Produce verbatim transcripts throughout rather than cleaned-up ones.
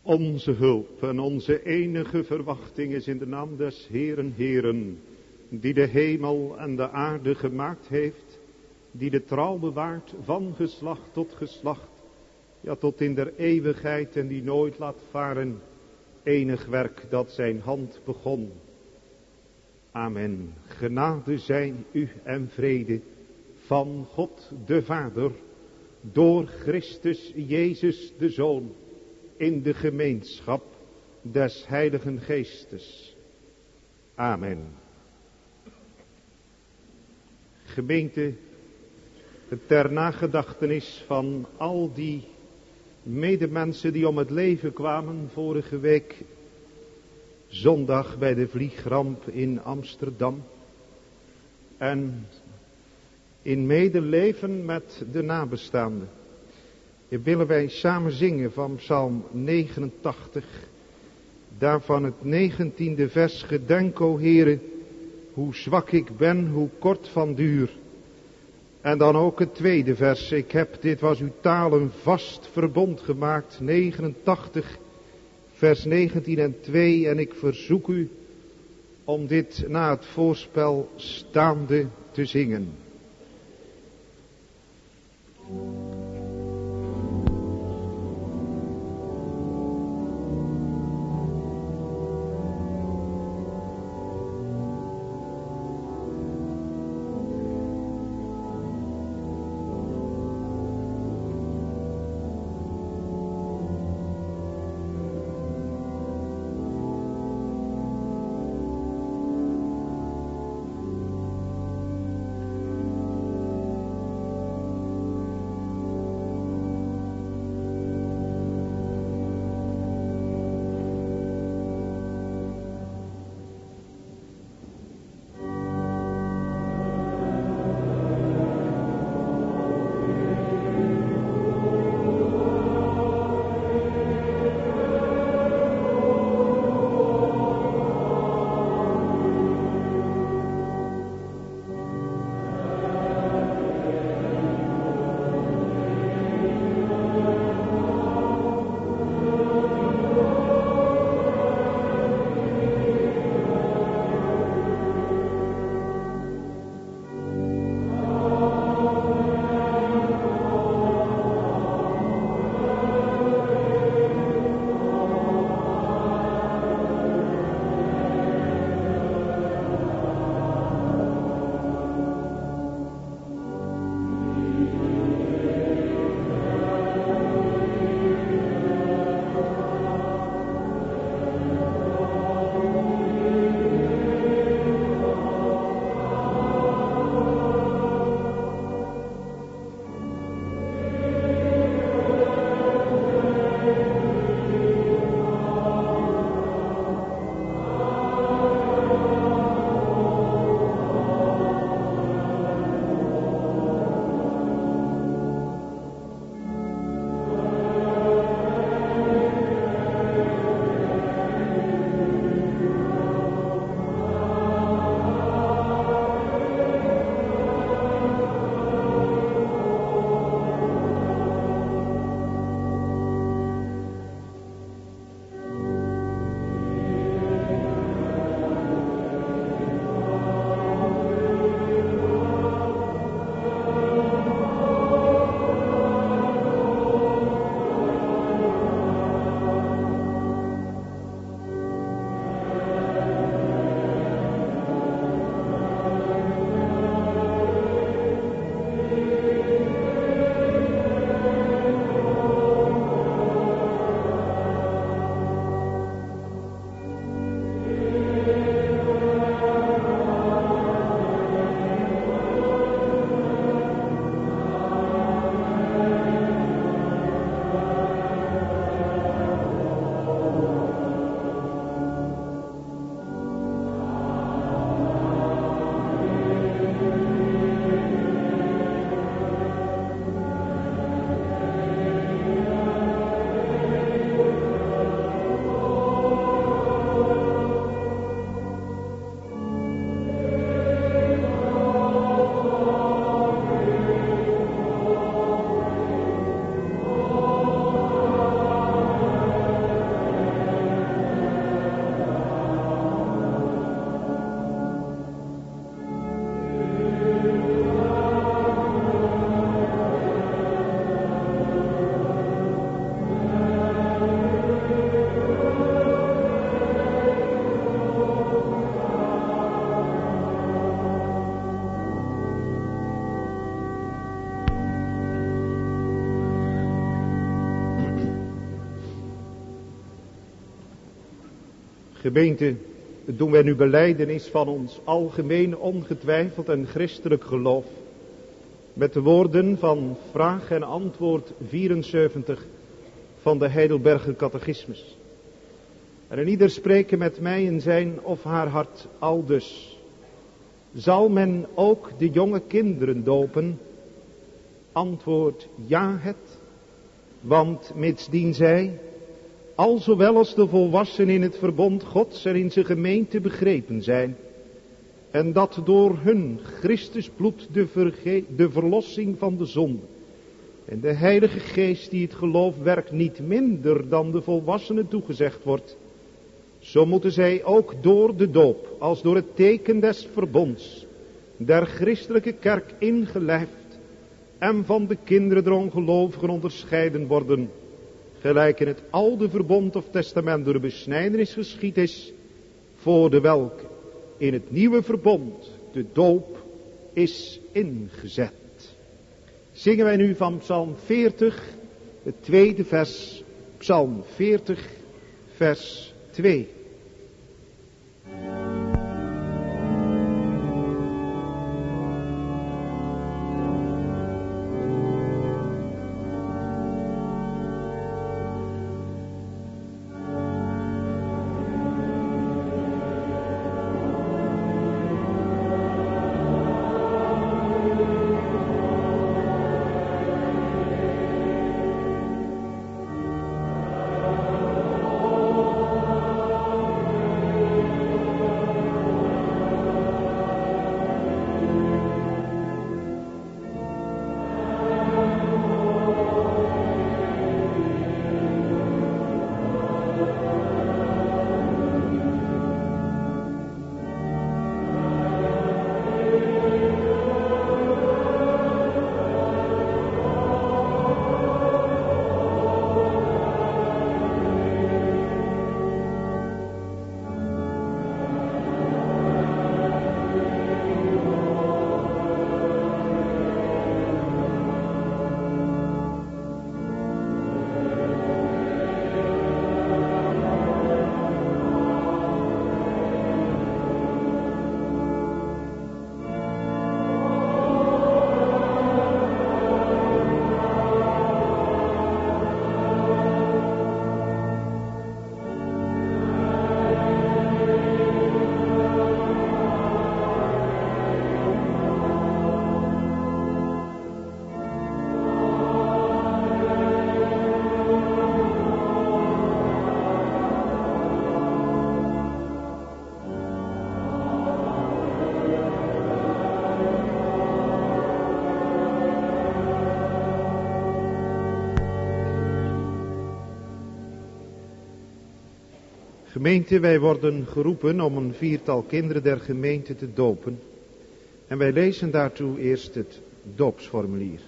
Onze hulp en onze enige verwachting is in de naam des Heeren Heeren, die de hemel en de aarde gemaakt heeft, die de trouw bewaart van geslacht tot geslacht, ja tot in der eeuwigheid, en die nooit laat varen enig werk dat zijn hand begon. Amen. Genade zijn u en vrede van God de Vader, door Christus Jezus de Zoon, in de gemeenschap des Heiligen Geestes. Amen. Gemeente, ter nagedachtenis van al die medemensen die om het leven kwamen vorige week zondag bij de vliegramp in Amsterdam. En in medeleven met de nabestaanden willen wij samen zingen van Psalm negenentachtig. Daarvan het negentiende vers. Gedenk, o Heere, hoe zwak ik ben, hoe kort van duur. En dan ook het tweede vers. Ik heb, dit was uw taal, een vast verbond gemaakt. negenentachtig, vers negentien en twee. En ik verzoek u om dit na het voorspel staande te zingen. Gemeente, doen wij nu belijdenis van ons algemeen ongetwijfeld en christelijk geloof met de woorden van vraag en antwoord vierenzeventig van de Heidelberger Catechismus. En ieder spreken met mij in zijn of haar hart aldus: zal men ook de jonge kinderen dopen? Antwoord ja het, want mitsdien zij, alzowel als de volwassenen in het verbond Gods en in zijn gemeente begrepen zijn, en dat door hun Christus bloed de, verge- de verlossing van de zonde en de Heilige Geest die het geloof werkt niet minder dan de volwassenen toegezegd wordt, zo moeten zij ook door de doop als door het teken des verbonds der christelijke kerk ingelijfd en van de kinderen der ongelovigen onderscheiden worden, gelijk in het oude verbond of testament door de besnijdenis geschied is, voor de welke in het nieuwe verbond de doop is ingezet. Zingen wij nu van Psalm veertig, het tweede vers, Psalm veertig, vers twee. Gemeente, wij worden geroepen om een viertal kinderen der gemeente te dopen. En wij lezen daartoe eerst het doopsformulier.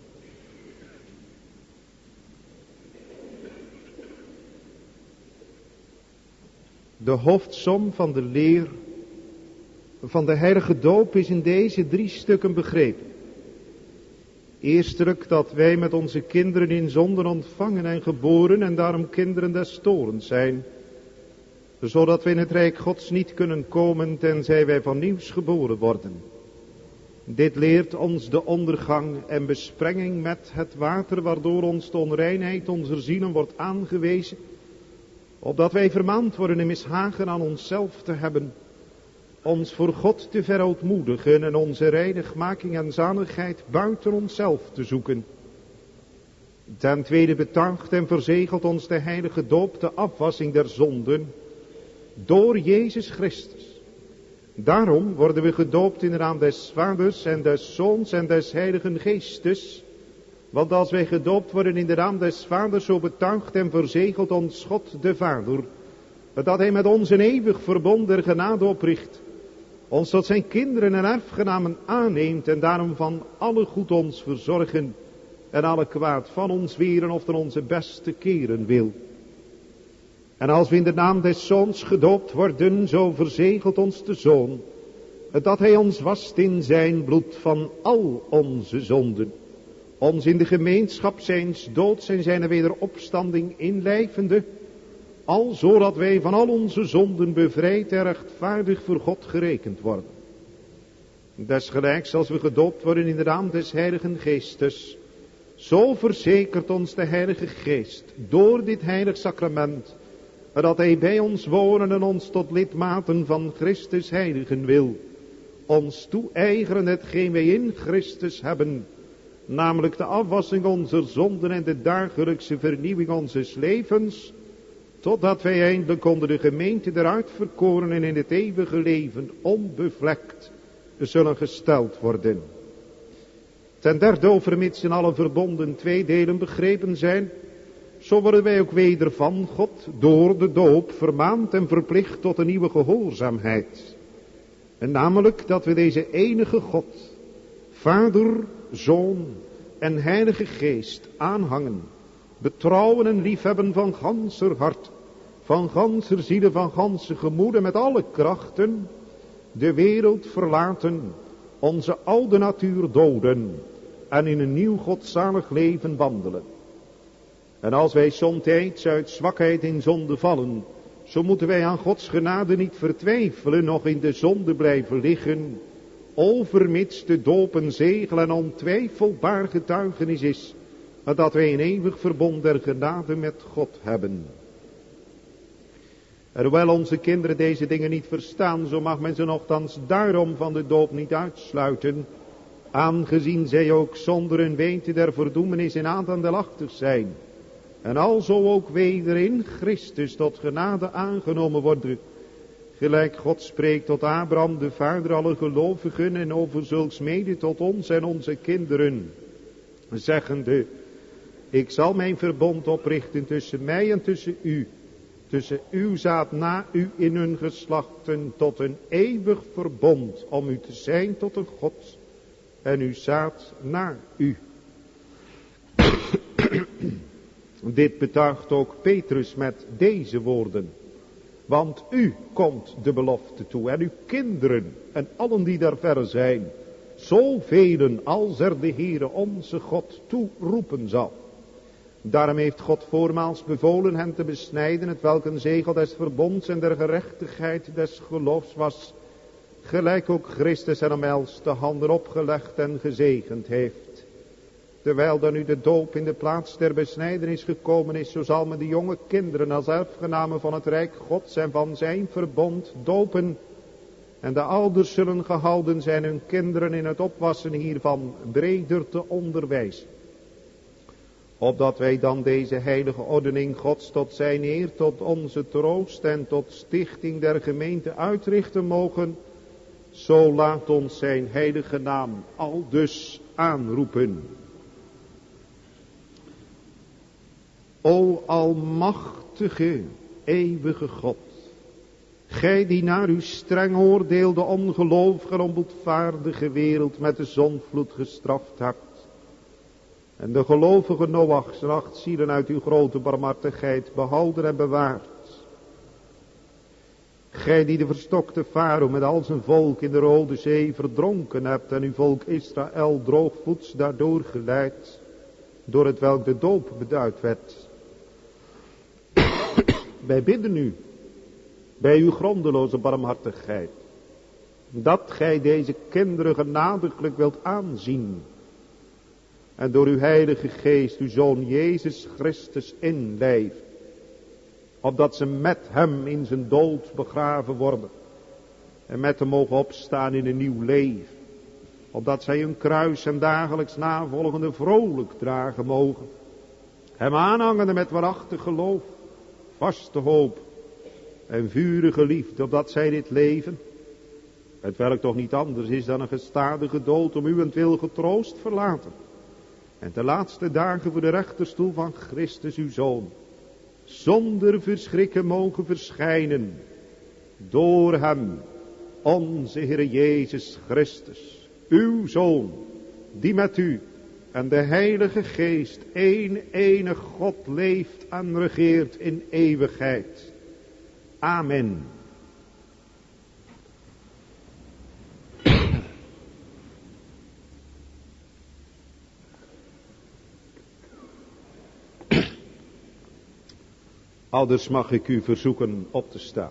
De hoofdsom van de leer van de heilige doop is in deze drie stukken begrepen. Eerstelijk dat wij met onze kinderen in zonden ontvangen en geboren en daarom kinderen des torens zijn, zodat we in het rijk Gods niet kunnen komen tenzij wij van nieuws geboren worden. Dit leert ons de ondergang en besprenging met het water, waardoor ons de onreinheid onze zielen wordt aangewezen, opdat wij vermaand worden in mishagen aan onszelf te hebben, ons voor God te verootmoedigen en onze reinigmaking en zaligheid buiten onszelf te zoeken. Ten tweede betuigt en verzegelt ons de heilige doop de afwassing der zonden door Jezus Christus. Daarom worden we gedoopt in de naam des Vaders en des Zoons en des Heiligen Geestes. Want als wij gedoopt worden in de naam des Vaders, zo betuigt en verzegelt ons God de Vader, dat hij met ons een eeuwig verbond der genade opricht, ons tot zijn kinderen en erfgenamen aanneemt en daarom van alle goed ons verzorgen en alle kwaad van ons weren of ten onze beste keren wil. En als we in de naam des Zoons gedoopt worden, zo verzegelt ons de Zoon, dat hij ons wast in zijn bloed van al onze zonden, ons in de gemeenschap zijns doods en zijn wederopstanding inlijvende, al zodat wij van al onze zonden bevrijd en rechtvaardig voor God gerekend worden. Desgelijks als we gedoopt worden in de naam des Heiligen Geestes, zo verzekert ons de Heilige Geest door dit heilig sacrament, dat Hij bij ons wonen en ons tot lidmaten van Christus heiligen wil, ons toe-eigenen hetgeen wij in Christus hebben, namelijk de afwassing onze zonden en de dagelijkse vernieuwing onzes levens, totdat wij eindelijk onder de gemeente der uitverkorenen in het eeuwige leven onbevlekt zullen gesteld worden. Ten derde, overmits in alle verbonden twee delen begrepen zijn, zo worden wij ook weder van God door de doop vermaand en verplicht tot een nieuwe gehoorzaamheid. En namelijk dat we deze enige God, Vader, Zoon en Heilige Geest aanhangen, betrouwen en liefhebben van ganser hart, van ganser ziele, van ganse gemoede, met alle krachten, de wereld verlaten, onze oude natuur doden en in een nieuw godzalig leven wandelen. En als wij somtijds uit zwakheid in zonde vallen, zo moeten wij aan Gods genade niet vertwijfelen, nog in de zonde blijven liggen, overmits de doop een zegel en ontwijfelbaar getuigenis is, dat wij een eeuwig verbond der genade met God hebben. En hoewel onze kinderen deze dingen niet verstaan, zo mag men ze nochtans daarom van de doop niet uitsluiten, aangezien zij ook zonder een weten der verdoemenis in aandeelachtig zijn, en alzo ook weder in Christus tot genade aangenomen worden, gelijk God spreekt tot Abraham, de vader alle gelovigen, en over zulks mede tot ons en onze kinderen, zeggende: ik zal mijn verbond oprichten tussen mij en tussen u, tussen uw zaad na u in hun geslachten, tot een eeuwig verbond, om u te zijn tot een God, en uw zaad na u. Dit betuigt ook Petrus met deze woorden: want u komt de belofte toe, en uw kinderen, en allen die daar verre zijn, zoveel als er de Heere onze God toeroepen zal. Daarom heeft God voormaals bevolen hen te besnijden, het welk een zegel des verbonds en der gerechtigheid des geloofs was, gelijk ook Christus hen om els de handen opgelegd en gezegend heeft. Terwijl dan nu de doop in de plaats der besnijdenis gekomen is, zo zal men de jonge kinderen als erfgenamen van het Rijk Gods en van zijn verbond dopen. En de ouders zullen gehouden zijn hun kinderen in het opwassen hiervan breder te onderwijzen. Opdat wij dan deze heilige ordening Gods tot zijn eer, tot onze troost en tot stichting der gemeente uitrichten mogen, zo laat ons zijn heilige naam aldus aanroepen. O almachtige, eeuwige God, gij die naar uw streng oordeel de ongelovige en onboedvaardige wereld met de zondvloed gestraft hebt, en de gelovige Noach zijn acht zielen uit uw grote barmhartigheid behouden en bewaard. Gij die de verstokte Farao met al zijn volk in de Rode Zee verdronken hebt en uw volk Israël droogvoets daardoor geleid, door het welk de doop beduid werd. Wij bidden u, bij uw grondeloze barmhartigheid, dat gij deze kinderen genadiglijk wilt aanzien, en door uw heilige geest uw Zoon Jezus Christus inlijft, opdat ze met hem in zijn dood begraven worden, en met hem mogen opstaan in een nieuw leven, opdat zij hun kruis en dagelijks navolgende vrolijk dragen mogen, hem aanhangende met waarachtig geloof, vaste hoop en vurige liefde, opdat zij dit leven, het welk toch niet anders is dan een gestadige dood om uwentwil getroost verlaten, en de laatste dagen voor de rechterstoel van Christus uw Zoon, zonder verschrikken mogen verschijnen, door hem, onze Heer Jezus Christus, uw Zoon, die met u en de Heilige Geest één enig God leeft en regeert in eeuwigheid. Amen. Ouders, mag ik u verzoeken op te staan.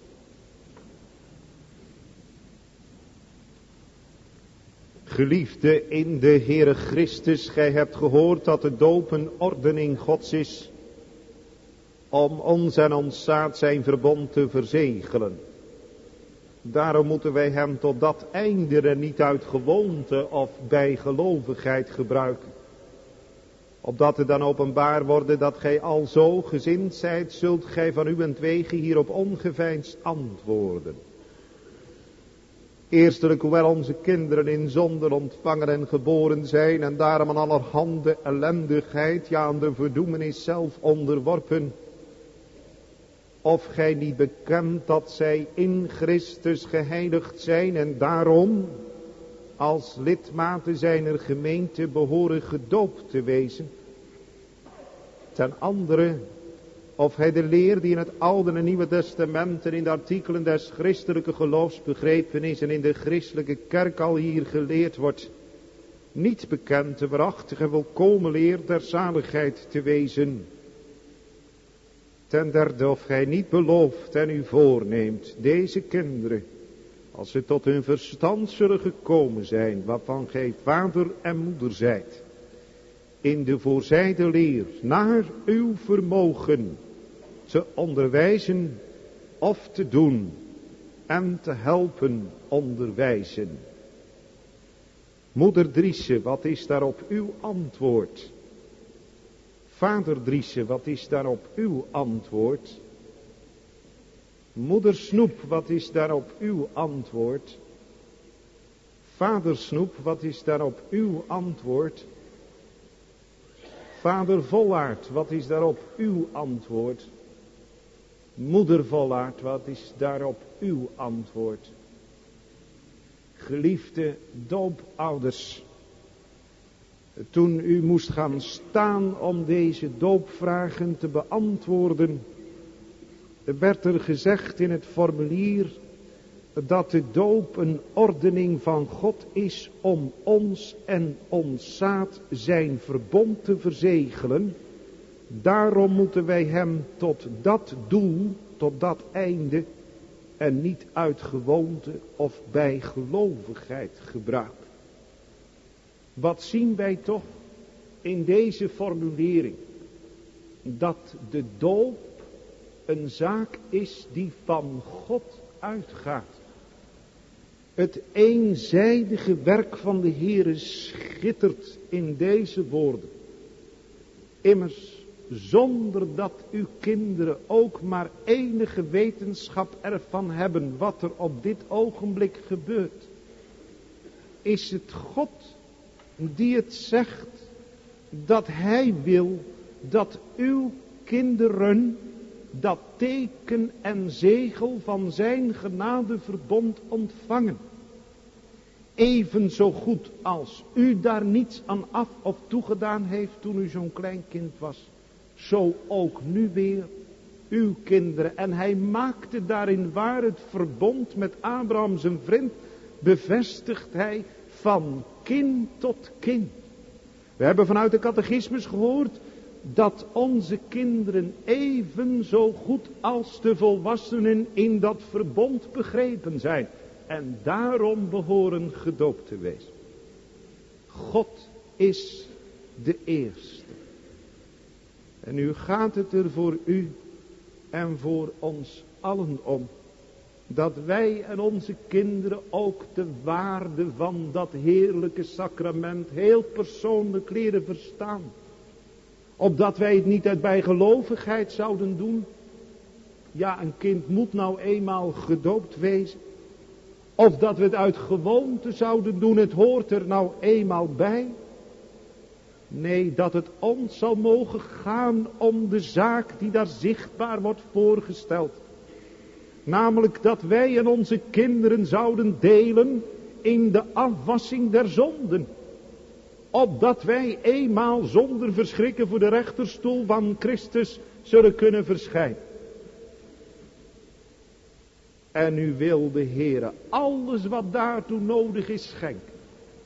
Geliefde in de Heere Christus, gij hebt gehoord dat de doop een ordening Gods is, om ons en ons zaad zijn verbond te verzegelen. Daarom moeten wij hem tot dat einde en niet uit gewoonte of bijgelovigheid gebruiken. Opdat het dan openbaar worden dat gij al zo gezind zijt, zult gij van uwentwege hierop ongeveinsd antwoorden. Eerstelijk, hoewel onze kinderen in zonde ontvangen en geboren zijn en daarom aan allerhande ellendigheid, ja aan de verdoemenis zelf onderworpen, of gij niet bekent dat zij in Christus geheiligd zijn en daarom als lidmaten zijner gemeente behoren gedoopt te wezen. Ten andere, of hij de leer die in het Oude en Nieuwe Testament en in de artikelen des christelijke geloofs begrepen is en in de christelijke kerk al hier geleerd wordt, niet bekend de waarachtige volkomen leer der zaligheid te wezen. Ten derde, of gij niet belooft en u voorneemt deze kinderen, als ze tot hun verstand zullen gekomen zijn, waarvan gij vader en moeder zijt, in de voorzijde leer naar uw vermogen te onderwijzen of te doen en te helpen onderwijzen. Moeder Driese, wat is daarop uw antwoord? Vader Driese, wat is daarop uw antwoord? Moeder Snoep, wat is daarop uw antwoord? Vader Snoep, wat is daarop uw antwoord? Vader Vollaert, wat is daarop uw antwoord? Moeder Vollaert, wat is daarop uw antwoord? Geliefde doopouders, toen u moest gaan staan om deze doopvragen te beantwoorden, werd er gezegd in het formulier dat de doop een ordening van God is om ons en ons zaad zijn verbond te verzegelen. Daarom moeten wij hem tot dat doel, tot dat einde en niet uit gewoonte of bijgelovigheid gebruiken. Wat zien wij toch in deze formulering? Dat de doop een zaak is die van God uitgaat. Het eenzijdige werk van de Heere schittert in deze woorden. Immers, zonder dat uw kinderen ook maar enige wetenschap ervan hebben wat er op dit ogenblik gebeurt, is het God die het zegt dat hij wil dat uw kinderen dat teken en zegel van zijn genadeverbond ontvangen. Evenzo goed als u daar niets aan af of toegedaan heeft toen u zo'n klein kind was, zo ook nu weer uw kinderen. En hij maakte daarin waar het verbond met Abraham zijn vriend, bevestigt hij van kind tot kind. We hebben vanuit de catechismus gehoord dat onze kinderen even zo goed als de volwassenen in dat verbond begrepen zijn. En daarom behoren gedoopt te wezen. God is de eerste. En nu gaat het er voor u en voor ons allen om, dat wij en onze kinderen ook de waarde van dat heerlijke sacrament heel persoonlijk leren verstaan. Opdat wij het niet uit bijgelovigheid zouden doen. Ja, een kind moet nou eenmaal gedoopt wezen. Of dat we het uit gewoonte zouden doen, het hoort er nou eenmaal bij. Nee, dat het ons zal mogen gaan om de zaak die daar zichtbaar wordt voorgesteld. Namelijk dat wij en onze kinderen zouden delen in de afwassing der zonden. Opdat wij eenmaal zonder verschrikken voor de rechterstoel van Christus zullen kunnen verschijnen. En nu wil de Heere alles wat daartoe nodig is schenken.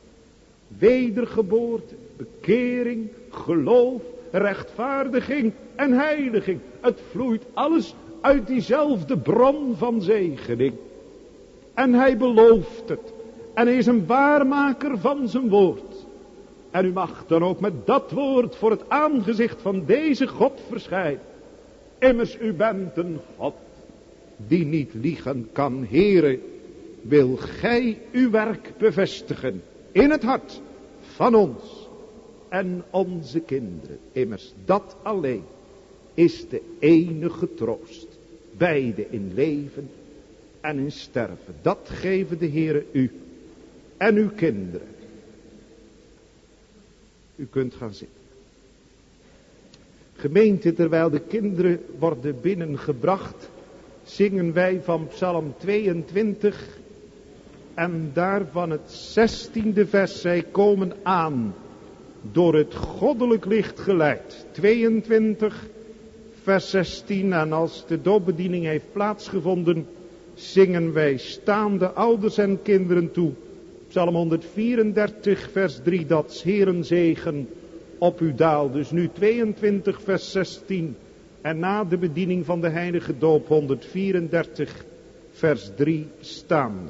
Wedergeboorte, bekering, geloof, rechtvaardiging en heiliging. Het vloeit alles uit diezelfde bron van zegening. En hij belooft het. En hij is een waarmaker van zijn woord. En u mag dan ook met dat woord voor het aangezicht van deze God verschijnen. Immers, u bent een God die niet liegen kan. Heere, wil gij uw werk bevestigen in het hart van ons en onze kinderen. Immers, dat alleen is de enige troost. Beide in leven en in sterven. Dat geven de Heere u en uw kinderen. U kunt gaan zitten. Gemeente, terwijl de kinderen worden binnengebracht, zingen wij van Psalm tweeëntwintig en daarvan het zestiende vers. Zij komen aan, door het goddelijk licht geleid. tweeëntwintig vers zestien. En als de doopbediening heeft plaatsgevonden, zingen wij staande ouders en kinderen toe. Psalm honderdvierendertig vers drie, dat 's Heeren zegen op u daal. Dus nu tweeëntwintig vers zestien. En na de bediening van de heilige doop honderdvierendertig vers drie staande.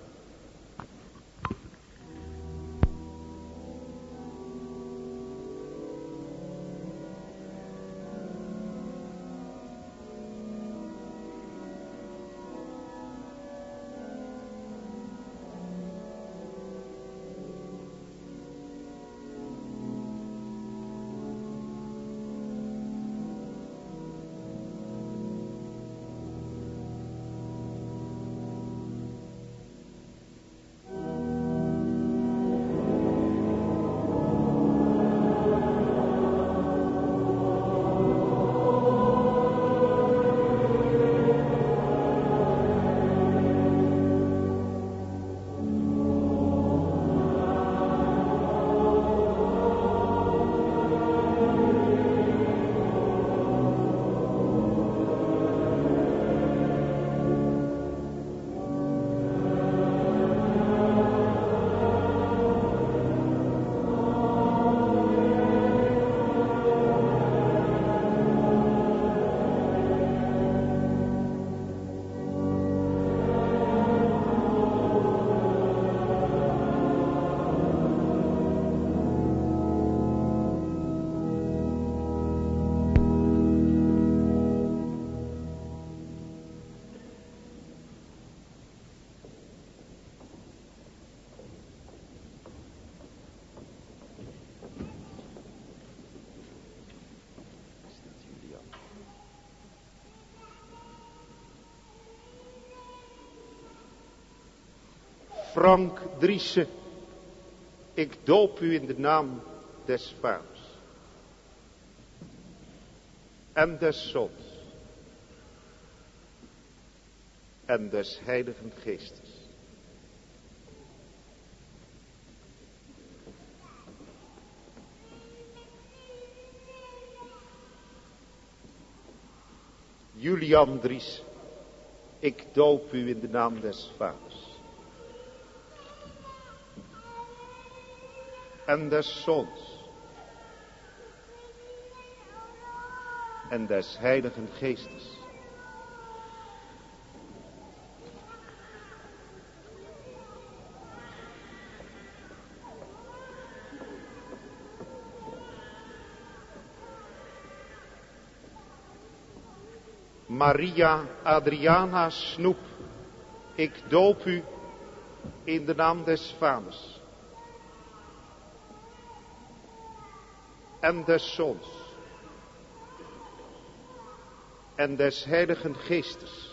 Frank Driessen, ik doop u in de naam des Vaders en des Zoons en des Heiligen Geestes. Julian Driessen, ik doop u in de naam des Vaders en des Zoons en des Heiligen Geestes. Maria Adriana Snoep, ik doop u in de naam des Vaders en des Zoons en des Heiligen Geestes.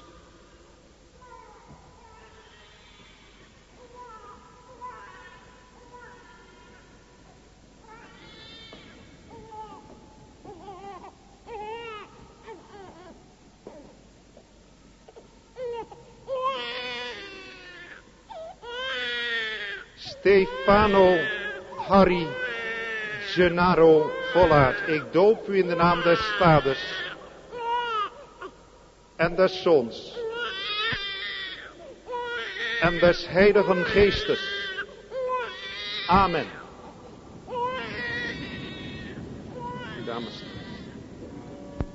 Stefano Harry Gennaro Vollaert, ik doop u in de naam des Vaders en des Zoons en des Heiligen Geestes. Amen. Dames.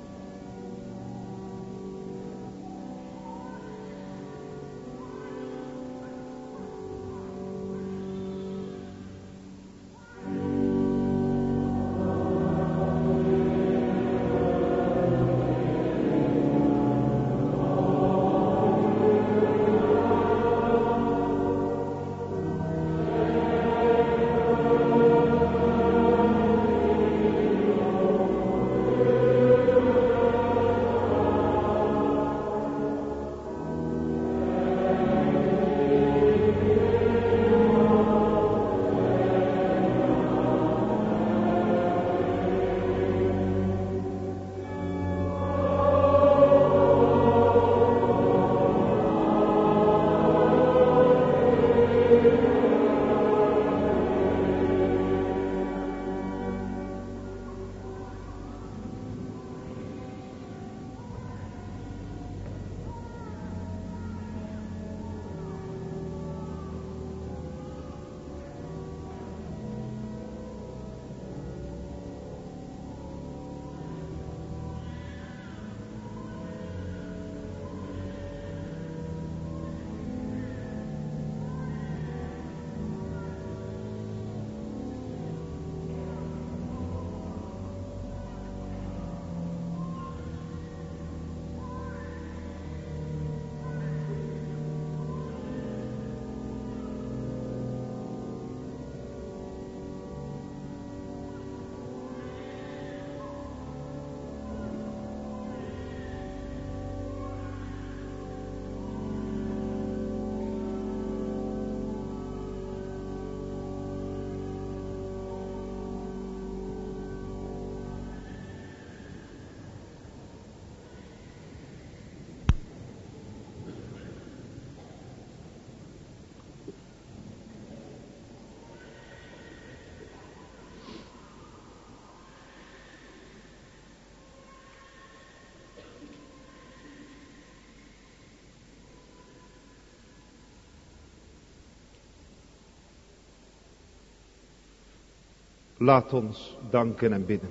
Laat ons danken en bidden.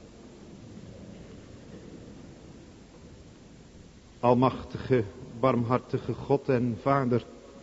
Almachtige, barmhartige God en Vader,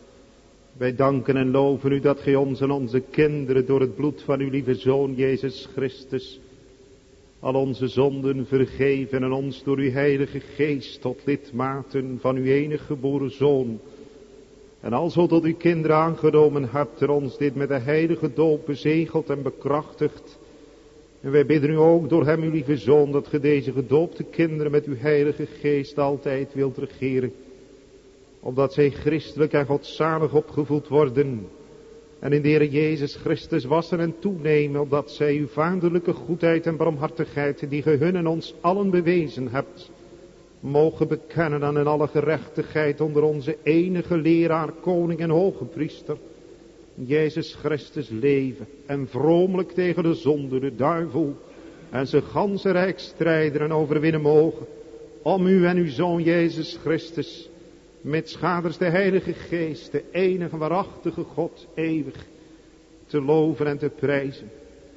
wij danken en loven u dat gij ons en onze kinderen door het bloed van uw lieve Zoon Jezus Christus al onze zonden vergeven en ons door uw heilige geest tot lidmaten van uw enige geboren Zoon en alzo tot uw kinderen aangenomen hebt en ons dit met de heilige doop bezegeld en bekrachtigd. En wij bidden u ook door hem, uw lieve Zoon, dat ge deze gedoopte kinderen met uw heilige geest altijd wilt regeren. Opdat zij christelijk en godzalig opgevoed worden. En in de Heer Jezus Christus wassen en toenemen. Opdat zij uw vaderlijke goedheid en barmhartigheid, die ge hun en ons allen bewezen hebt, mogen bekennen aan in alle gerechtigheid onder onze enige leraar, koning en hoge priester, Jezus Christus leven en vromelijk tegen de zonde, de duivel en zijn ganse rijk strijden en overwinnen mogen, om u en uw Zoon Jezus Christus, met schaders de Heilige Geest, de enige waarachtige God, eeuwig te loven en te prijzen.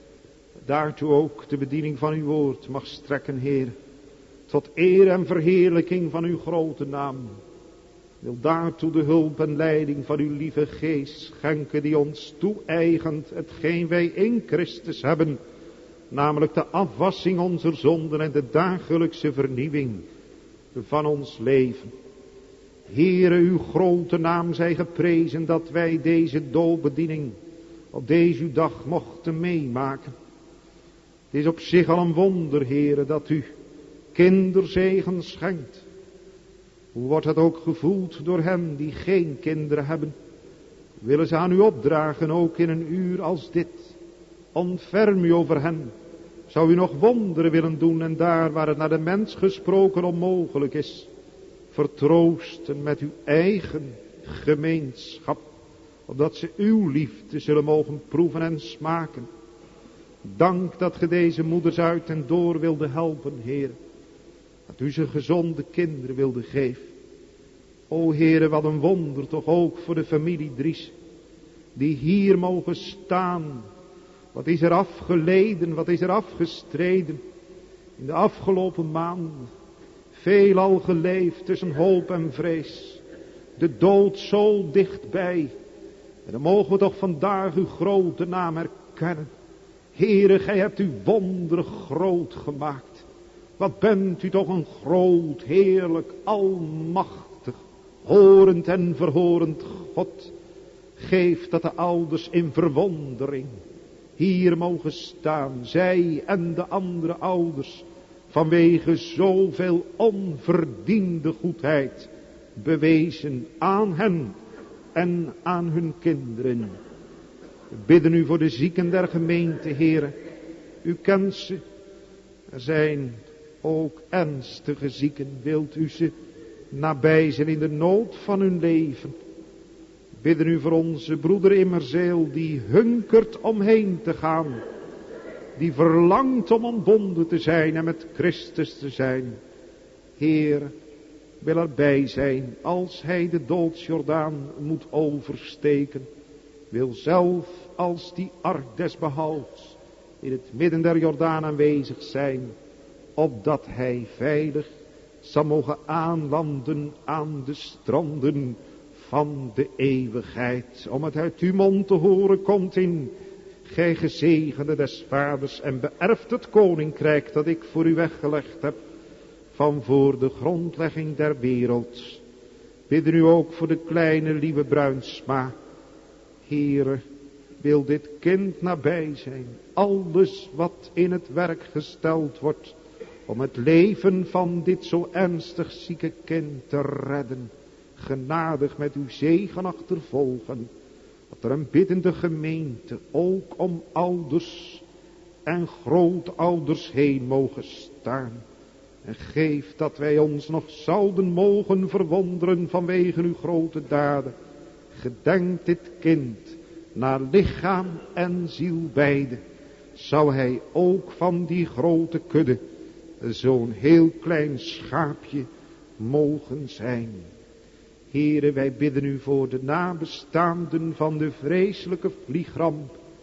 Daartoe ook de bediening van uw woord mag strekken, Heer, tot eer en verheerlijking van uw grote naam. Wil daartoe de hulp en leiding van uw lieve geest schenken, die ons toe-eigent hetgeen wij in Christus hebben, namelijk de afwassing onze zonden en de dagelijkse vernieuwing van ons leven. Heere, uw grote naam zij geprezen dat wij deze doopbediening op deze uw dag mochten meemaken. Het is op zich al een wonder, Heere, dat u kinderzegen schenkt. Hoe wordt dat ook gevoeld door hen die geen kinderen hebben? Willen ze aan u opdragen, ook in een uur als dit. Ontferm u over hen. Zou u nog wonderen willen doen en daar waar het naar de mens gesproken onmogelijk is, vertroosten met uw eigen gemeenschap, opdat ze uw liefde zullen mogen proeven en smaken. Dank dat ge deze moeders uit en door wilde helpen, Heer. Dat u ze gezonde kinderen wilde geven. O Heere, wat een wonder toch ook voor de familie Dries, die hier mogen staan. Wat is er afgeleden, wat is er afgestreden in de afgelopen maanden. Veelal geleefd tussen hoop en vrees. De dood zo dichtbij. En dan mogen we toch vandaag uw grote naam erkennen. Heere, gij hebt uw wonderen groot gemaakt. Wat bent u toch een groot, heerlijk, almachtig, horend en verhorend God. Geef dat de ouders in verwondering hier mogen staan. Zij en de andere ouders, vanwege zoveel onverdiende goedheid, bewezen aan hen en aan hun kinderen. We bidden u voor de zieken der gemeente, Heere. U kent ze. Er zijn ook ernstige zieken. Wilt u ze nabij zijn in de nood van hun leven. Bidden u voor onze broeder Immerzeel, die hunkert om heen te gaan. Die verlangt om ontbonden te zijn en met Christus te zijn. Heer, wil erbij zijn als hij de doodsjordaan moet oversteken. Wil zelf als die ark des behouds in het midden der Jordaan aanwezig zijn, opdat hij veilig zal mogen aanlanden aan de stranden van de eeuwigheid. Om het uit uw mond te horen komt in: gij gezegende des vaders en beërft het koninkrijk dat ik voor u weggelegd heb van voor de grondlegging der wereld. Bidden u ook voor de kleine lieve Bruinsma. Heere, wil dit kind nabij zijn. Alles wat in het werk gesteld wordt om het leven van dit zo ernstig zieke kind te redden, genadig met uw zegen achtervolgen. Dat er een biddende gemeente ook om ouders en grootouders heen mogen staan. En geef dat wij ons nog zouden mogen verwonderen vanwege uw grote daden. Gedenk dit kind naar lichaam en ziel beide. Zou hij ook van die grote kudde zo'n heel klein schaapje mogen zijn. Heere, wij bidden u voor de nabestaanden van de vreselijke vliegramp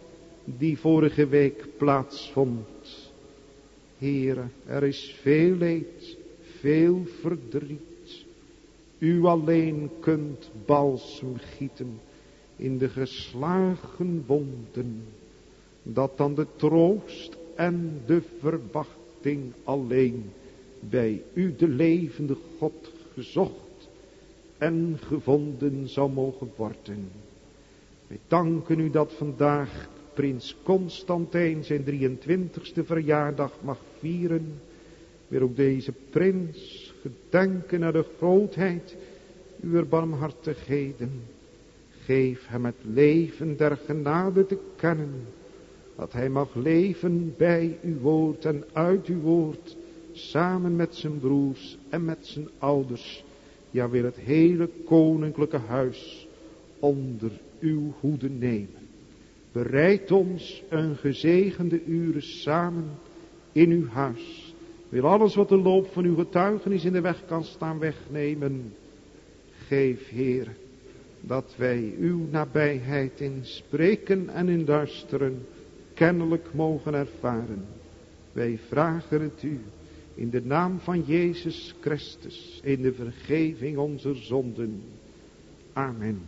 die vorige week plaatsvond. Heere, er is veel leed, veel verdriet. U alleen kunt balsem gieten in de geslagen wonden, dat dan de troost en de verwachting alleen bij u de levende God gezocht en gevonden zou mogen worden. Wij danken u dat vandaag prins Constantijn zijn drieëntwintigste verjaardag mag vieren. Weer ook deze prins gedenken naar de grootheid uw barmhartigheden. Geef hem het leven der genade te kennen, dat hij mag leven bij uw woord en uit uw woord, samen met zijn broers en met zijn ouders, ja wil het hele koninklijke huis onder uw hoede nemen. Bereid ons een gezegende uren samen in uw huis. Wil alles wat de loop van uw getuigenis in de weg kan staan wegnemen. Geef, Heer, dat wij uw nabijheid in spreken en in luisteren kennelijk mogen ervaren. Wij vragen het u in de naam van Jezus Christus, in de vergeving onze zonden. Amen.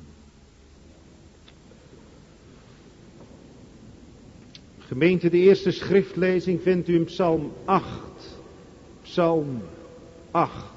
Gemeente, de eerste schriftlezing vindt u in Psalm acht. Psalm acht.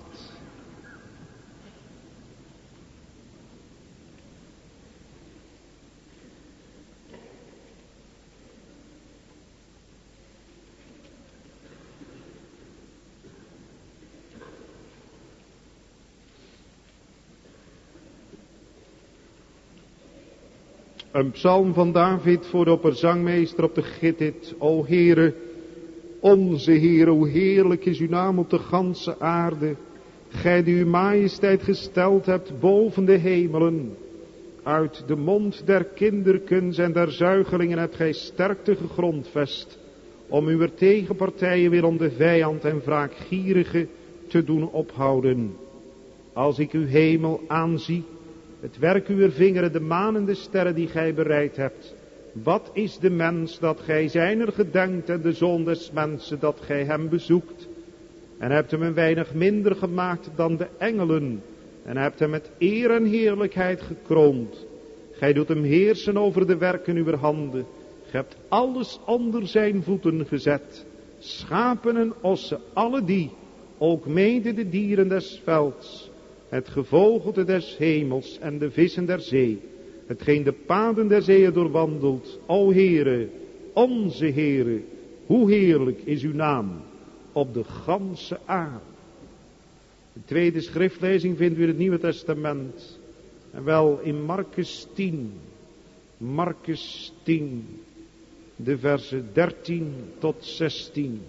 Een psalm van David voor de opperzangmeester op de Gittit. O Heere, onze Heere, hoe heerlijk is uw naam op de ganse aarde. Gij die uw majesteit gesteld hebt boven de hemelen. Uit de mond der kinderkens en der zuigelingen hebt gij sterkte gegrondvest, om uw tegenpartijen weer om de vijand en wraakgierige te doen ophouden. Als ik uw hemel aanzie, het werk uwer vingeren, de maan en de sterren die gij bereid hebt. Wat is de mens dat gij zijner gedenkt en de zoon des mensen dat gij hem bezoekt? En hebt hem een weinig minder gemaakt dan de engelen. En hebt hem met eer en heerlijkheid gekroond. Gij doet hem heersen over de werken uwer handen. Gij hebt alles onder zijn voeten gezet. Schapen en ossen, alle die, ook mede de dieren des velds. Het gevogelte des hemels en de vissen der zee. Hetgeen de paden der zeeën doorwandelt. O Heere, onze Heere, hoe heerlijk is uw naam op de ganse aarde. De tweede schriftlezing vindt u in het Nieuwe Testament. En wel in Markus tien. Markus tien. De versen dertien tot zestien.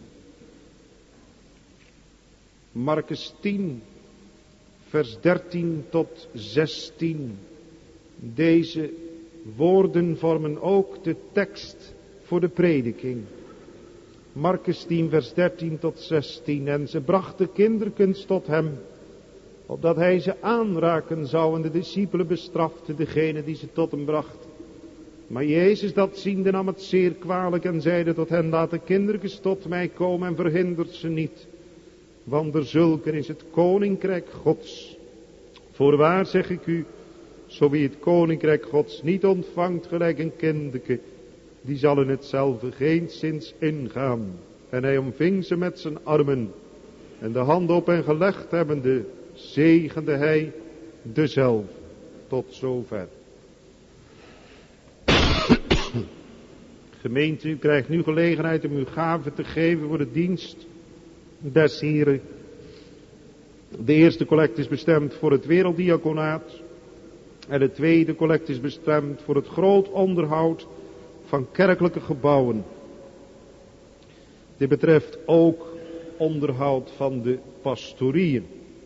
Markus tien. Vers dertien tot zestien. Deze woorden vormen ook de tekst voor de prediking. Markus tien vers dertien tot zestien. En ze brachten kinderkens tot hem, opdat hij ze aanraken zou, en de discipelen bestraften degene die ze tot hem brachten. Maar Jezus dat ziende nam het zeer kwalijk en zeide tot hen: laat de kinderkens tot mij komen en verhindert ze niet, want er zulken is het koninkrijk Gods. Voorwaar zeg ik u, zo wie het koninkrijk Gods niet ontvangt gelijk een kinderke, die zal in hetzelfde geenszins ingaan. En hij omving ze met zijn armen, en de hand op hen gelegd hebbende, zegende hij dezelfde. Tot zover. Gemeente, u krijgt nu gelegenheid om uw gave te geven voor de dienst des Heren. De eerste collect is bestemd voor het werelddiaconaat. En de tweede collect is bestemd voor het groot onderhoud van kerkelijke gebouwen. Dit betreft ook onderhoud van de pastorieën.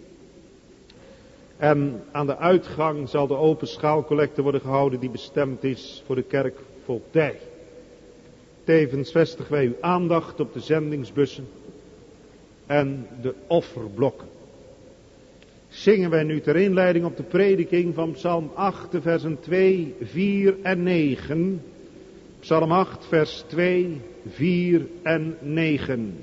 En aan de uitgang zal de open schaalcollecte worden gehouden die bestemd is voor de kerkvoogdij. Tevens vestigen wij uw aandacht op de zendingsbussen en de offerblokken. Zingen wij nu ter inleiding op de prediking van Psalm acht, de versen twee, vier en negen. Psalm acht, vers twee, vier en negen.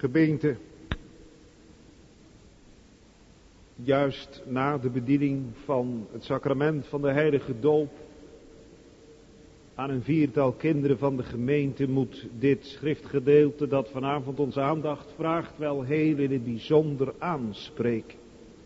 Gemeente, juist na de bediening van het sacrament van de heilige doop aan een viertal kinderen van de gemeente moet dit schriftgedeelte dat vanavond onze aandacht vraagt wel heel in het bijzonder aanspreken.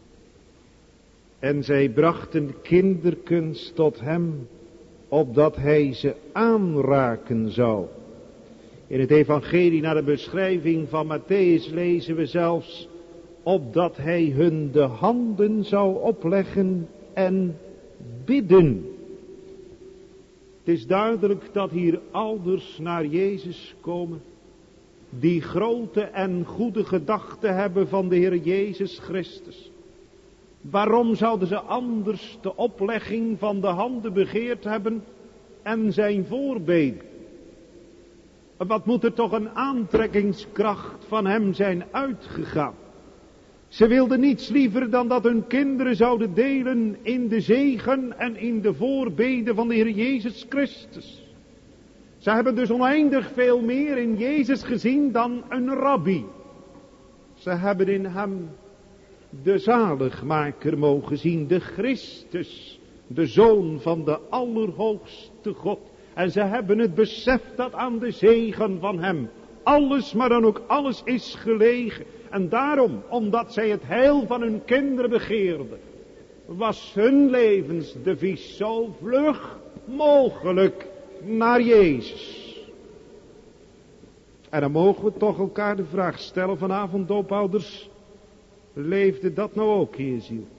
En zij brachten kinderkens tot hem, opdat hij ze aanraken zou. In het evangelie naar de beschrijving van Matthäus lezen we zelfs, opdat hij hun de handen zou opleggen en bidden. Het is duidelijk dat hier ouders naar Jezus komen, die grote en goede gedachten hebben van de Heer Jezus Christus. Waarom zouden ze anders de oplegging van de handen begeerd hebben en zijn voorbeden? Wat moet er toch een aantrekkingskracht van hem zijn uitgegaan? Ze wilden niets liever dan dat hun kinderen zouden delen in de zegen en in de voorbeden van de Heer Jezus Christus. Ze hebben dus oneindig veel meer in Jezus gezien dan een rabbi. Ze hebben in hem de zaligmaker mogen zien, de Christus, de Zoon van de Allerhoogste God. En ze hebben het besef dat aan de zegen van hem alles, maar dan ook alles is gelegen. En daarom, omdat zij het heil van hun kinderen begeerden, was hun levensdevies zo vlug mogelijk naar Jezus. En dan mogen we toch elkaar de vraag stellen vanavond, doopouders, leefde dat nou ook in je ziel?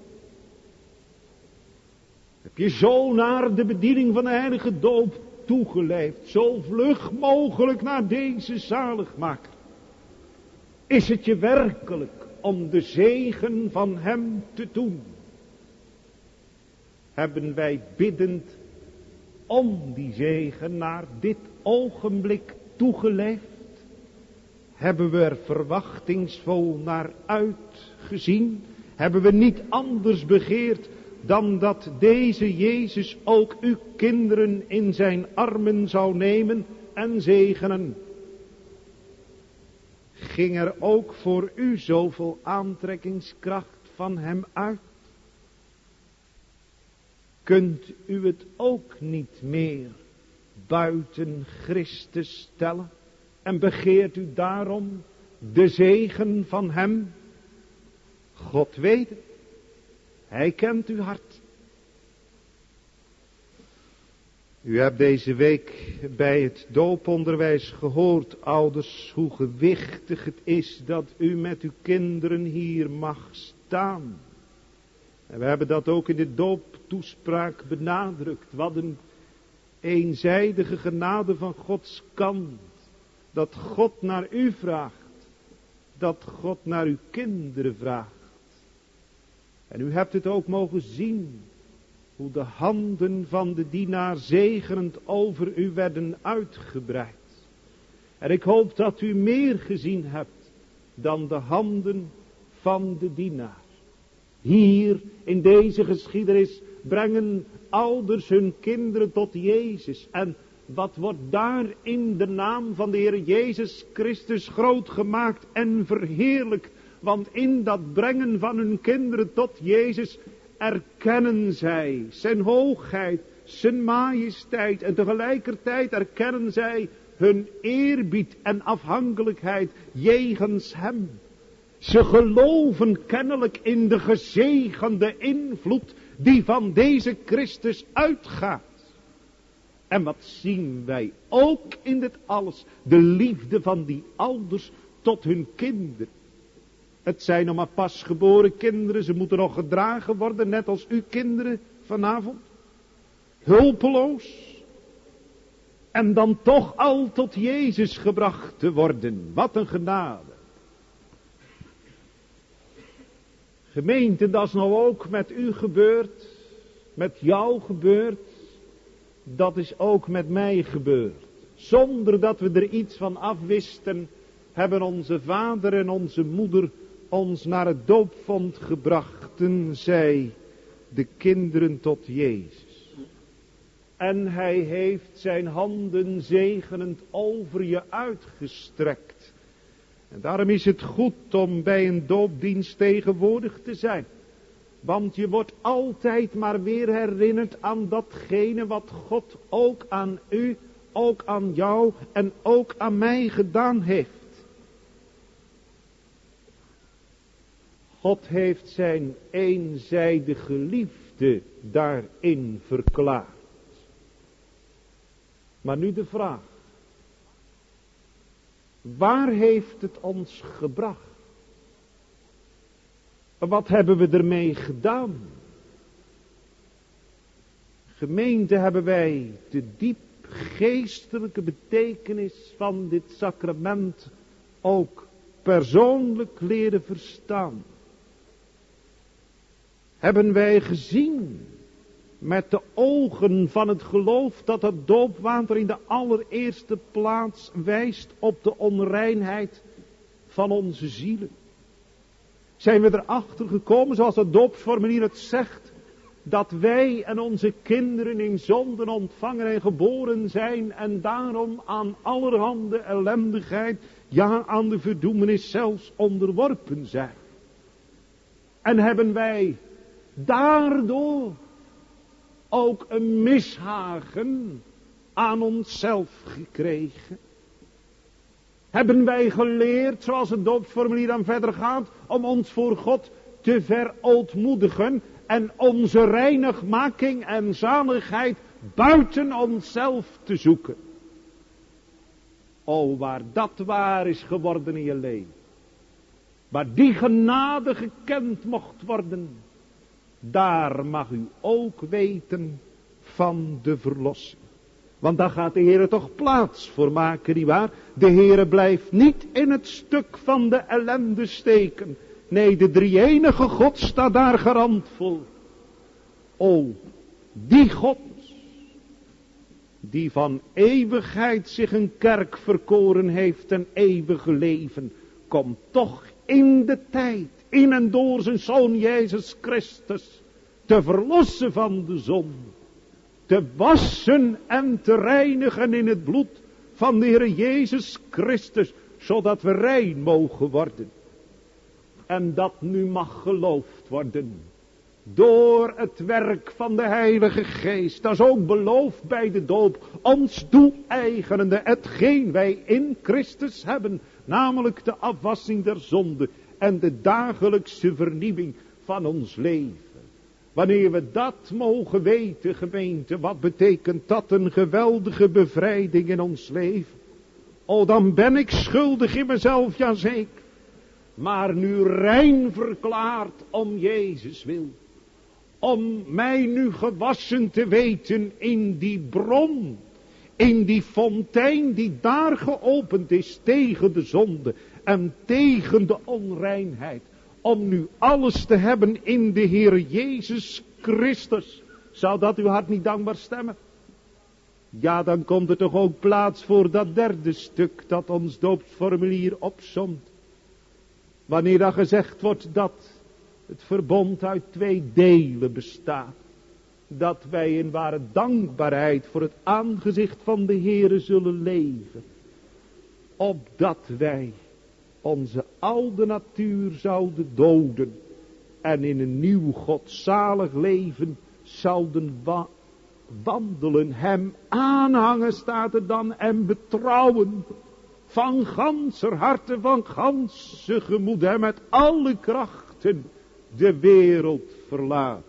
Heb je zo naar de bediening van de heilige doop toegeleefd, zo vlug mogelijk naar deze zaligmaker? Is het je werkelijk om de zegen van hem te doen? Hebben wij biddend om die zegen naar dit ogenblik toegeleefd? Hebben we er verwachtingsvol naar uitgezien? Hebben we niet anders begeerd dan dat deze Jezus ook uw kinderen in zijn armen zou nemen en zegenen? Ging er ook voor u zoveel aantrekkingskracht van hem uit? Kunt u het ook niet meer buiten Christus stellen? En begeert u daarom de zegen van hem? God weet het. Hij kent uw hart. U hebt deze week bij het dooponderwijs gehoord, ouders, hoe gewichtig het is dat u met uw kinderen hier mag staan. En we hebben dat ook in de dooptoespraak benadrukt. Wat een eenzijdige genade van Gods kant. Dat God naar u vraagt. Dat God naar uw kinderen vraagt. En u hebt het ook mogen zien. Hoe de handen van de dienaar zegenend over u werden uitgebreid. En ik hoop dat u meer gezien hebt dan de handen van de dienaar. Hier in deze geschiedenis brengen ouders hun kinderen tot Jezus. En wat wordt daar in de naam van de Heer Jezus Christus groot gemaakt en verheerlijkt. Want in dat brengen van hun kinderen tot Jezus erkennen zij zijn hoogheid, zijn majesteit. En tegelijkertijd erkennen zij hun eerbied en afhankelijkheid jegens hem. Ze geloven kennelijk in de gezegende invloed die van deze Christus uitgaat. En wat zien wij ook in dit alles? De liefde van die ouders tot hun kinderen. Het zijn nog maar pasgeboren kinderen, ze moeten nog gedragen worden, net als uw kinderen vanavond. Hulpeloos. En dan toch al tot Jezus gebracht te worden. Wat een genade. Gemeente, dat is nou ook met u gebeurd, met jou gebeurd, dat is ook met mij gebeurd. Zonder dat we er iets van afwisten, hebben onze vader en onze moeder ons naar het doopvont gebrachten, zij de kinderen tot Jezus. En hij heeft zijn handen zegenend over je uitgestrekt. En daarom is het goed om bij een doopdienst tegenwoordig te zijn. Want je wordt altijd maar weer herinnerd aan datgene wat God ook aan u, ook aan jou en ook aan mij gedaan heeft. God heeft zijn eenzijdige liefde daarin verklaard. Maar nu de vraag. Waar heeft het ons gebracht? Wat hebben we ermee gedaan? Gemeente, hebben wij de diep geestelijke betekenis van dit sacrament ook persoonlijk leren verstaan? Hebben wij gezien met de ogen van het geloof dat het doopwater in de allereerste plaats wijst op de onreinheid van onze zielen? Zijn we erachter gekomen, zoals het doopsformulier het zegt, dat wij en onze kinderen in zonden ontvangen en geboren zijn en daarom aan allerhande ellendigheid, ja aan de verdoemenis zelfs onderworpen zijn? En hebben wij daardoor ook een mishagen aan onszelf gekregen? Hebben wij geleerd, zoals het doopsformulier dan verder gaat, om ons voor God te verootmoedigen en onze reinigmaking en zaligheid buiten onszelf te zoeken? O, waar dat waar is geworden in je leven, waar die genade gekend mocht worden, daar mag u ook weten van de verlossing. Want daar gaat de Heere toch plaats voor maken, nietwaar? De Heere blijft niet in het stuk van de ellende steken. Nee, de drie-enige God staat daar garant voor. O, die God, die van eeuwigheid zich een kerk verkoren heeft en eeuwig leven, komt toch in de tijd, in en door zijn Zoon Jezus Christus, te verlossen van de zonde, te wassen en te reinigen in het bloed van de Heer Jezus Christus, zodat we rein mogen worden. En dat nu mag geloofd worden door het werk van de Heilige Geest. Dat is ook beloofd bij de doop, ons toe-eigenende hetgeen wij in Christus hebben, namelijk de afwassing der zonde en de dagelijkse vernieuwing van ons leven. Wanneer we dat mogen weten, gemeente, wat betekent dat een geweldige bevrijding in ons leven? O, dan ben ik schuldig in mezelf, jazeker. Maar nu rein verklaard om Jezus wil. Om mij nu gewassen te weten in die bron. In die fontein die daar geopend is tegen de zonde en tegen de onreinheid. Om nu alles te hebben in de Heer Jezus Christus. Zou dat uw hart niet dankbaar stemmen? Ja, dan komt er toch ook plaats voor dat derde stuk dat ons doopsformulier opsomt. Wanneer dan gezegd wordt dat het verbond uit twee delen bestaat. Dat wij in ware dankbaarheid voor het aangezicht van de Heere zullen leven. Opdat wij onze oude natuur zouden doden. En in een nieuw godzalig leven zouden wa- wandelen. Hem aanhangen staat er dan en betrouwen. Van ganser harte, van ganse gemoed. En met alle krachten de wereld verlaten.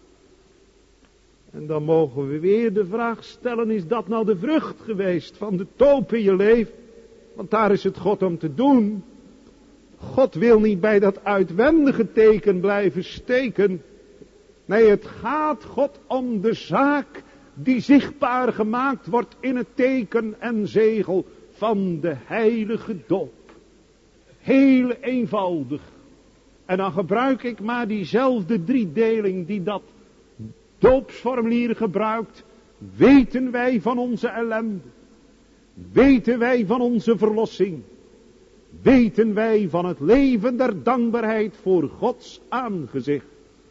En dan mogen we weer de vraag stellen, is dat nou de vrucht geweest van de doop in je leven? Want daar is het God om te doen. God wil niet bij dat uitwendige teken blijven steken. Nee, het gaat God om de zaak die zichtbaar gemaakt wordt in het teken en zegel van de heilige doop. Heel eenvoudig. En dan gebruik ik maar diezelfde driedeling die dat doopsformulier gebruikt. Weten wij van onze ellende. Weten wij van onze verlossing. Weten wij van het leven der dankbaarheid voor Gods aangezicht.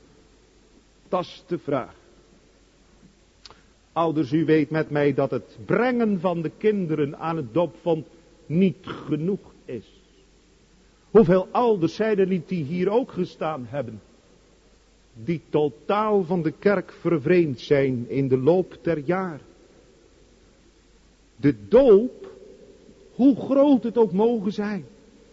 Dat is de vraag. Ouders, u weet met mij dat het brengen van de kinderen aan het doopvont niet genoeg is. Hoeveel ouders zijn er niet die hier ook gestaan hebben, die totaal van de kerk vervreemd zijn in de loop der jaren. De doop, hoe groot het ook mogen zijn,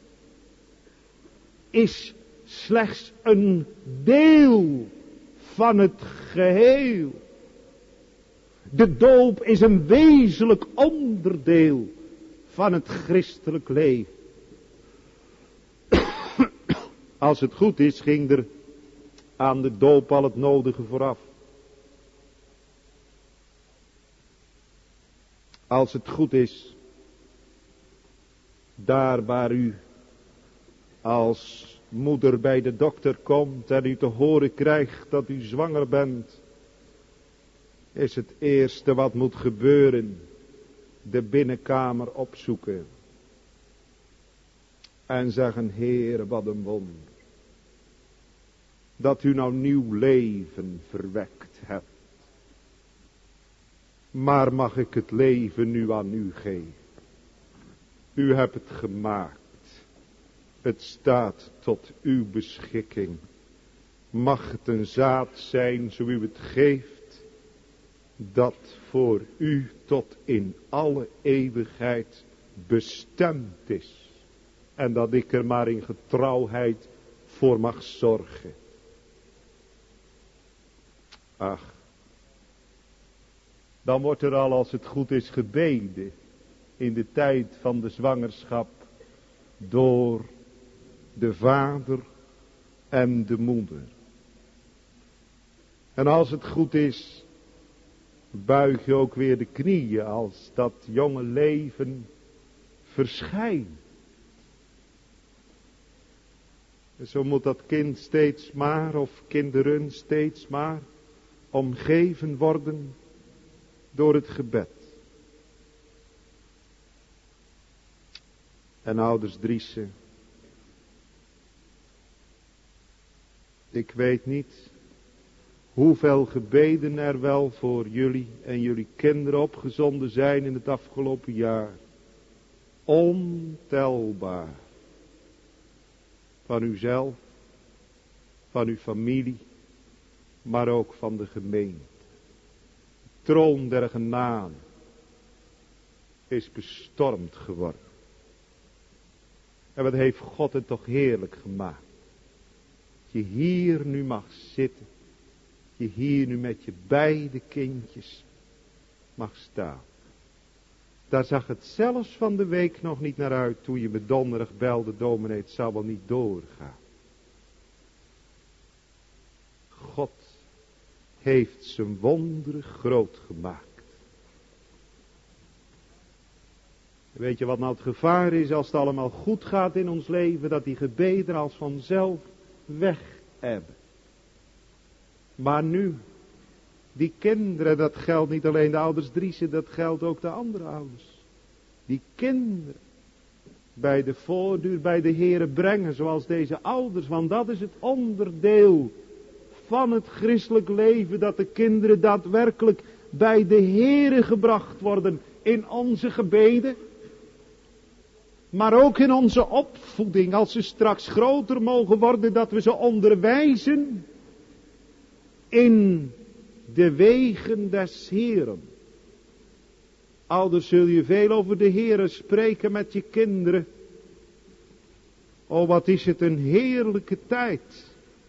is slechts een deel van het geheel. De doop is een wezenlijk onderdeel van het christelijk leven. Als het goed is, ging er aan de doop al het nodige vooraf. Als het goed is, daar waar u als moeder bij de dokter komt en u te horen krijgt dat u zwanger bent, is het eerste wat moet gebeuren de binnenkamer opzoeken en zeggen: Heer, wat een wonder dat u nou nieuw leven verwekt hebt. Maar mag ik het leven nu aan u geven? U hebt het gemaakt. Het staat tot uw beschikking. Mag het een zaad zijn, zo u het geeft, dat voor u tot in alle eeuwigheid bestemd is. En dat ik er maar in getrouwheid voor mag zorgen. Ach, dan wordt er al, als het goed is, gebeden in de tijd van de zwangerschap door de vader en de moeder. En als het goed is, buig je ook weer de knieën als dat jonge leven verschijnt. En zo moet dat kind steeds maar, of kinderen steeds maar, omgeven worden door het gebed. En ouders Driessen, ik weet niet hoeveel gebeden er wel voor jullie en jullie kinderen opgezonden zijn in het afgelopen jaar. Ontelbaar. Van uzelf, van uw familie, maar ook van de gemeente. De troon der genade is bestormd geworden. En wat heeft God het toch heerlijk gemaakt. Dat je hier nu mag zitten. Dat je hier nu met je beide kindjes mag staan. Daar zag het zelfs van de week nog niet naar uit toen je me donderdag belde: dominee, het zou wel niet doorgaan. God heeft zijn wonderen groot gemaakt. Weet je wat nou het gevaar is als het allemaal goed gaat in ons leven? Dat die gebeden als vanzelf weg hebben. Maar nu, die kinderen, dat geldt niet alleen de ouders Driessen, dat geldt ook de andere ouders. Die kinderen bij de voordeur bij de Heere brengen, zoals deze ouders. Want dat is het onderdeel van het christelijk leven, dat de kinderen daadwerkelijk bij de Heere gebracht worden in onze gebeden. Maar ook in onze opvoeding, als ze straks groter mogen worden, dat we ze onderwijzen in de wegen des Heeren. Ouders, zul je veel over de Heere spreken met je kinderen. Oh, wat is het een heerlijke tijd.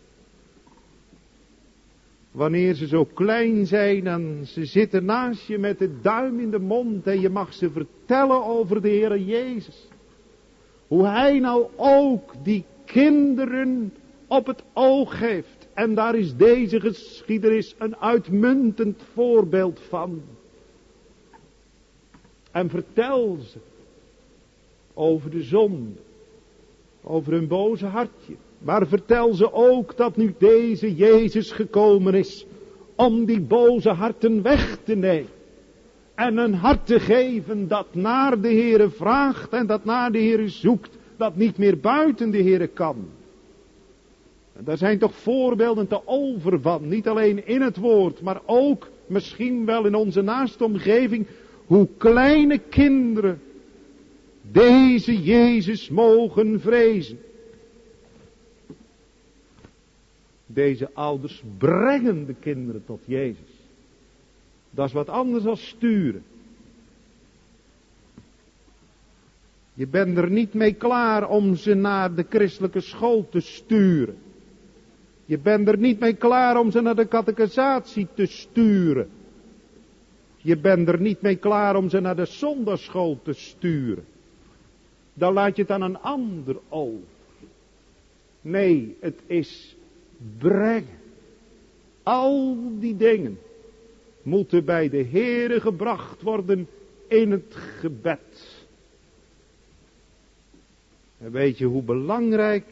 Wanneer ze zo klein zijn en ze zitten naast je met de duim in de mond en je mag ze vertellen over de Heere Jezus. Hoe Hij nou ook die kinderen op het oog heeft. En daar is deze geschiedenis een uitmuntend voorbeeld van. En vertel ze over de zonde, over hun boze hartje. Maar vertel ze ook dat nu deze Jezus gekomen is om die boze harten weg te nemen. En een hart te geven dat naar de Heere vraagt en dat naar de Heere zoekt, dat niet meer buiten de Heere kan. En daar zijn toch voorbeelden te over van, niet alleen in het woord, maar ook misschien wel in onze naaste omgeving, hoe kleine kinderen deze Jezus mogen vrezen. Deze ouders brengen de kinderen tot Jezus. Dat is wat anders dan sturen. Je bent er niet mee klaar om ze naar de christelijke school te sturen. Je bent er niet mee klaar om ze naar de catechisatie te sturen. Je bent er niet mee klaar om ze naar de zondagschool te sturen. Dan laat je het aan een ander over. Nee, het is brengen. Al die dingen moeten bij de Heere gebracht worden in het gebed. En weet je hoe belangrijk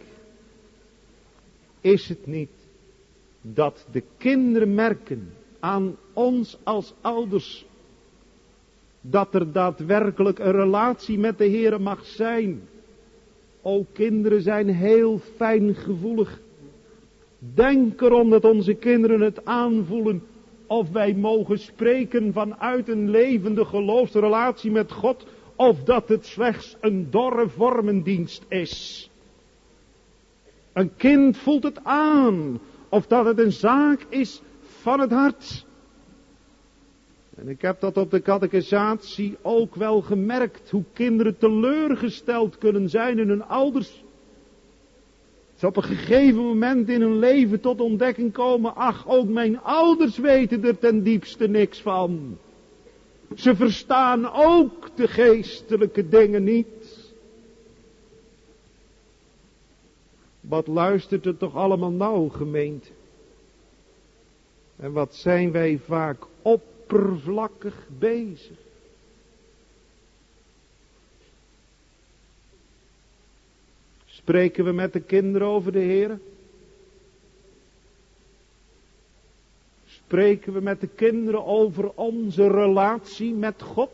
is het niet dat de kinderen merken aan ons als ouders dat er daadwerkelijk een relatie met de Heere mag zijn. O, kinderen zijn heel fijngevoelig. Denk erom dat onze kinderen het aanvoelen of wij mogen spreken vanuit een levende geloofsrelatie met God, of dat het slechts een dorre vormendienst is. Een kind voelt het aan, of dat het een zaak is van het hart. En ik heb dat op de catechisatie ook wel gemerkt, hoe kinderen teleurgesteld kunnen zijn in hun ouders. Ze op een gegeven moment in hun leven tot ontdekking komen, ach, ook mijn ouders weten er ten diepste niks van. Ze verstaan ook de geestelijke dingen niet. Wat luistert er toch allemaal nauw, gemeente? En wat zijn wij vaak oppervlakkig bezig. Spreken we met de kinderen over de Heer? Spreken we met de kinderen over onze relatie met God?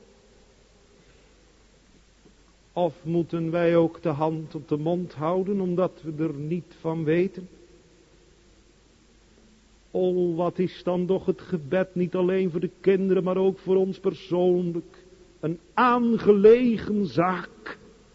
Of moeten wij ook de hand op de mond houden, omdat we er niet van weten? O, wat is dan toch het gebed, niet alleen voor de kinderen, maar ook voor ons persoonlijk, een aangelegen zaak.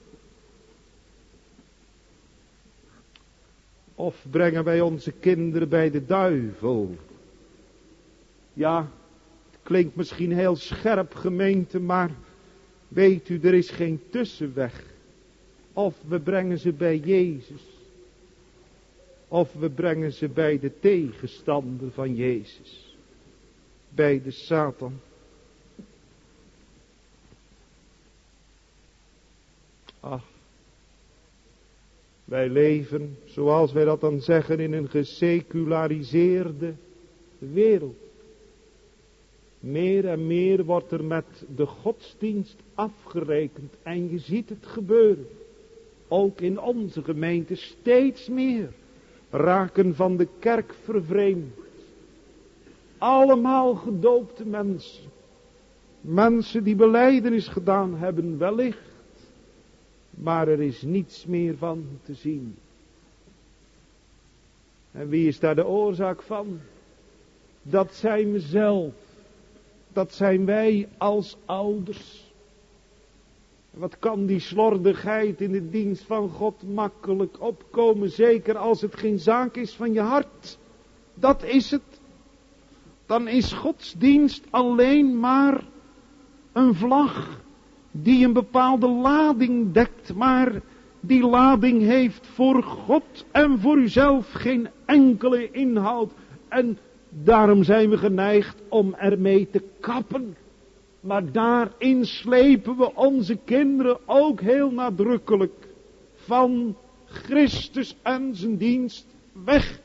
Of brengen wij onze kinderen bij de duivel? Ja, het klinkt misschien heel scherp, gemeente, maar weet u, er is geen tussenweg. Of we brengen ze bij Jezus, of we brengen ze bij de tegenstander van Jezus, bij de Satan. Ach, wij leven, zoals wij dat dan zeggen, in een geseculariseerde wereld. Meer en meer wordt er met de godsdienst afgerekend. En je ziet het gebeuren. Ook in onze gemeente steeds meer raken van de kerk vervreemd. Allemaal gedoopte mensen. Mensen die belijdenis gedaan hebben, wellicht. Maar er is niets meer van te zien. En wie is daar de oorzaak van? Dat zijn we zelf. Dat zijn wij als ouders. Wat kan die slordigheid in de dienst van God makkelijk opkomen. Zeker als het geen zaak is van je hart. Dat is het. Dan is godsdienst alleen maar een vlag die een bepaalde lading dekt. Maar die lading heeft voor God en voor uzelf geen enkele inhoud. En daarom zijn we geneigd om ermee te kappen. Maar daarin slepen we onze kinderen ook heel nadrukkelijk van Christus en zijn dienst weg.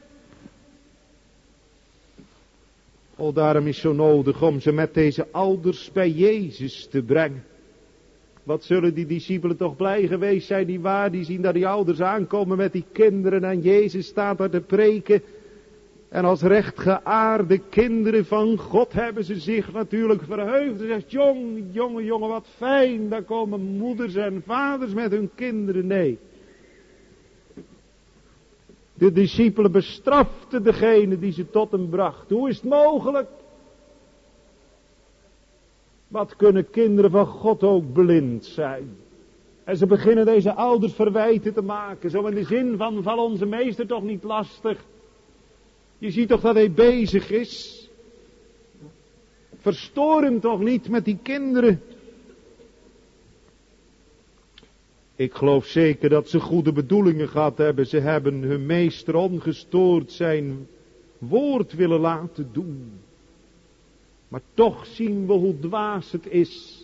O, daarom is zo nodig om ze met deze ouders bij Jezus te brengen. Wat zullen die discipelen toch blij geweest zijn, die waar, die zien dat die ouders aankomen met die kinderen en Jezus staat daar te preken. En als rechtgeaarde kinderen van God hebben ze zich natuurlijk verheugd. Ze zegt, jong, jongen, jongen, wat fijn, daar komen moeders en vaders met hun kinderen. Nee. De discipelen bestraften degene die ze tot hem bracht. Hoe is het mogelijk? Wat kunnen kinderen van God ook blind zijn? En ze beginnen deze ouders verwijten te maken. Zo in de zin van, val onze meester toch niet lastig. Je ziet toch dat hij bezig is. Verstoor hem toch niet met die kinderen. Ik geloof zeker dat ze goede bedoelingen gehad hebben. Ze hebben hun meester ongestoord zijn woord willen laten doen. Maar toch zien we hoe dwaas het is.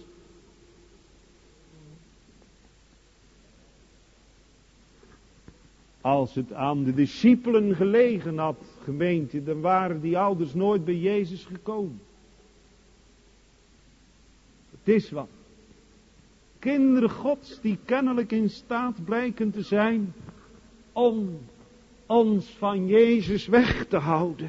Als het aan de discipelen gelegen had, gemeente, dan waren die ouders nooit bij Jezus gekomen. Het is wat. Kinderen Gods die kennelijk in staat blijken te zijn om ons van Jezus weg te houden.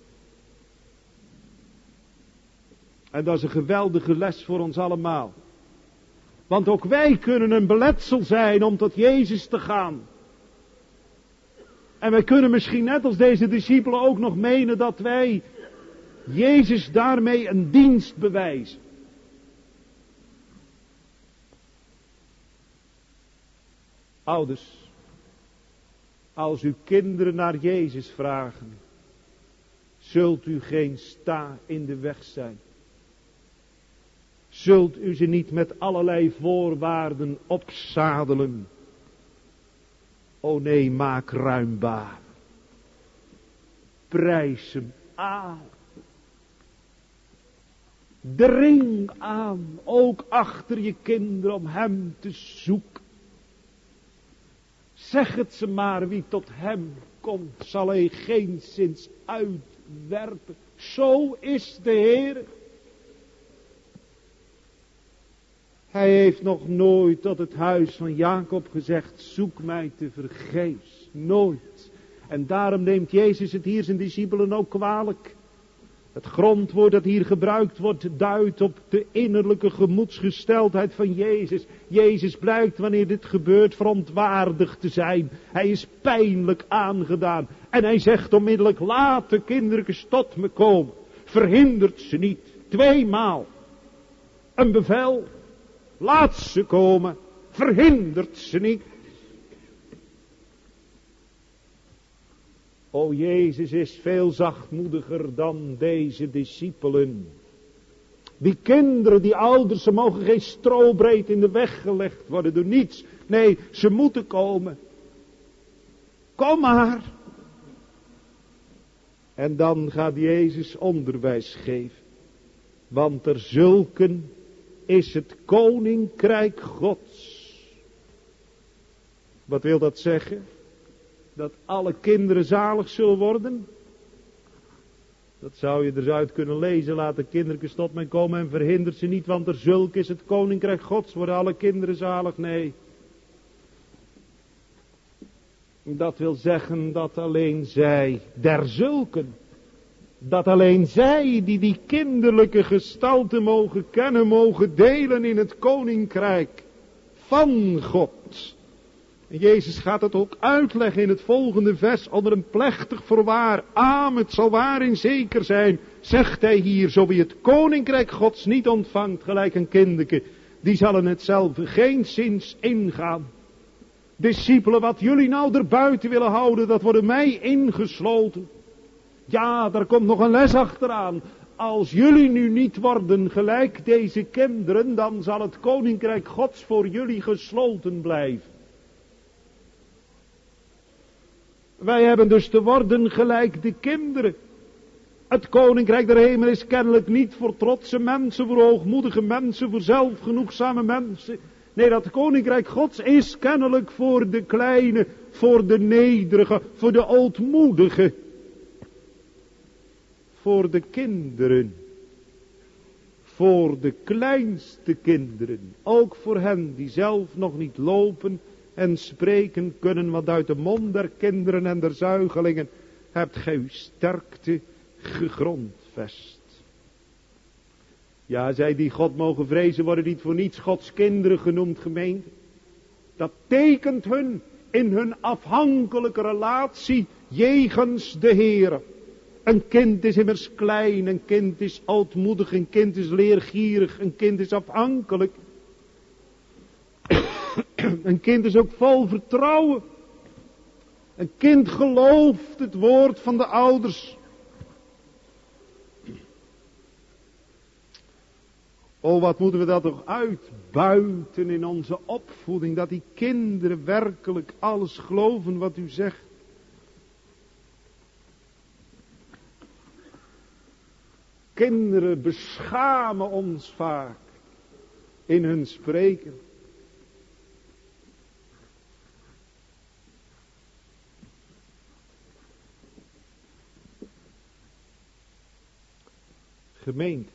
En dat is een geweldige les voor ons allemaal. Want ook wij kunnen een beletsel zijn om tot Jezus te gaan. En wij kunnen misschien net als deze discipelen ook nog menen dat wij Jezus daarmee een dienst bewijzen. Ouders, als uw kinderen naar Jezus vragen, zult u geen sta in de weg zijn. Zult u ze niet met allerlei voorwaarden opzadelen. O nee, maak ruim baan. Prijs hem aan. Dring aan, ook achter je kinderen, om hem te zoeken. Zeg het ze maar, wie tot hem komt, zal hij geenszins uitwerpen. Zo is de Heer. Hij heeft nog nooit tot het huis van Jacob gezegd, zoek mij te vergeefs. Nooit. En daarom neemt Jezus het hier zijn discipelen ook kwalijk. Het grondwoord dat hier gebruikt wordt duidt op de innerlijke gemoedsgesteldheid van Jezus. Jezus blijkt wanneer dit gebeurt verontwaardigd te zijn. Hij is pijnlijk aangedaan. En hij zegt onmiddellijk, laat de kindertjes tot me komen. Verhindert ze niet. Tweemaal. Een bevel. Laat ze komen. Verhindert ze niet. O, Jezus is veel zachtmoediger dan deze discipelen. Die kinderen, die ouders, ze mogen geen strobreed in de weg gelegd worden door niets. Nee, ze moeten komen. Kom maar. En dan gaat Jezus onderwijs geven. Want er zulken is het koninkrijk Gods. Wat wil dat zeggen? Dat alle kinderen zalig zullen worden? Dat zou je eruit kunnen lezen. Laat de kindertjes tot mij komen en verhindert ze niet, want er zulk is het koninkrijk Gods. Worden alle kinderen zalig? Nee. Dat wil zeggen dat alleen zij, derzulken, dat alleen zij die die kinderlijke gestalte mogen kennen, mogen delen in het koninkrijk van God. En Jezus gaat het ook uitleggen in het volgende vers onder een plechtig voorwaar. Amen, het zal waar en zeker zijn, zegt hij hier, zo wie het koninkrijk Gods niet ontvangt, gelijk een kinderke, die zullen het zelf geenszins ingaan. Discipelen, wat jullie nou erbuiten willen houden, dat worden mij ingesloten. Ja, daar komt nog een les achteraan. Als jullie nu niet worden gelijk deze kinderen, dan zal het koninkrijk Gods voor jullie gesloten blijven. Wij hebben dus te worden gelijk de kinderen. Het koninkrijk der hemel is kennelijk niet voor trotse mensen, voor hoogmoedige mensen, voor zelfgenoegzame mensen. Nee, dat koninkrijk Gods is kennelijk voor de kleine, voor de nederige, voor de ootmoedige. Voor de kinderen. Voor de kleinste kinderen. Ook voor hen die zelf nog niet lopen en spreken kunnen, want uit de mond der kinderen en der zuigelingen hebt gij uw sterkte gegrondvest. Ja, zij die God mogen vrezen worden niet voor niets Gods kinderen genoemd, gemeente. Dat tekent hun in hun afhankelijke relatie jegens de Heere. Een kind is immers klein, een kind is ootmoedig, een kind is leergierig, een kind is afhankelijk. Een kind is ook vol vertrouwen. Een kind gelooft het woord van de ouders. Oh, wat moeten we dat toch uitbuiten in onze opvoeding. Dat die kinderen werkelijk alles geloven wat u zegt. Kinderen beschamen ons vaak in hun spreken. Gemeente.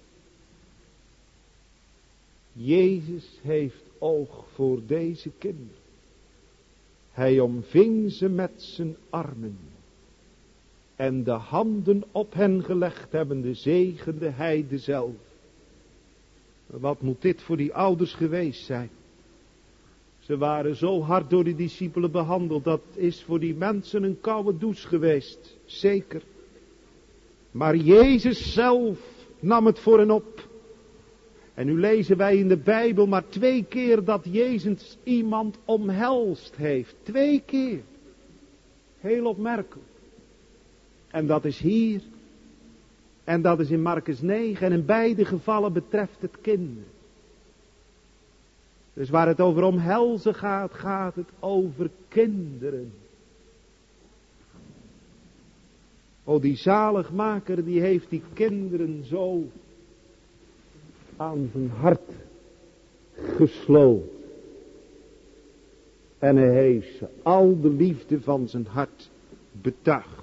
Jezus heeft oog voor deze kinderen. Hij omving ze met zijn armen. En de handen op hen gelegd hebbende zegende hij dezelf. Wat moet dit voor die ouders geweest zijn? Ze waren zo hard door die discipelen behandeld. Dat is voor die mensen een koude douche geweest. Zeker. Maar Jezus zelf nam het voor hen op. En nu lezen wij in de Bijbel maar twee keer dat Jezus iemand omhelst heeft. Twee keer. Heel opmerkelijk. En dat is hier. En dat is in Markus negen. En in beide gevallen betreft het kinderen. Dus waar het over omhelzen gaat, gaat het over kinderen. O, die zaligmaker die heeft die kinderen zo aan zijn hart gesloten. En hij heeft ze al de liefde van zijn hart betuigd.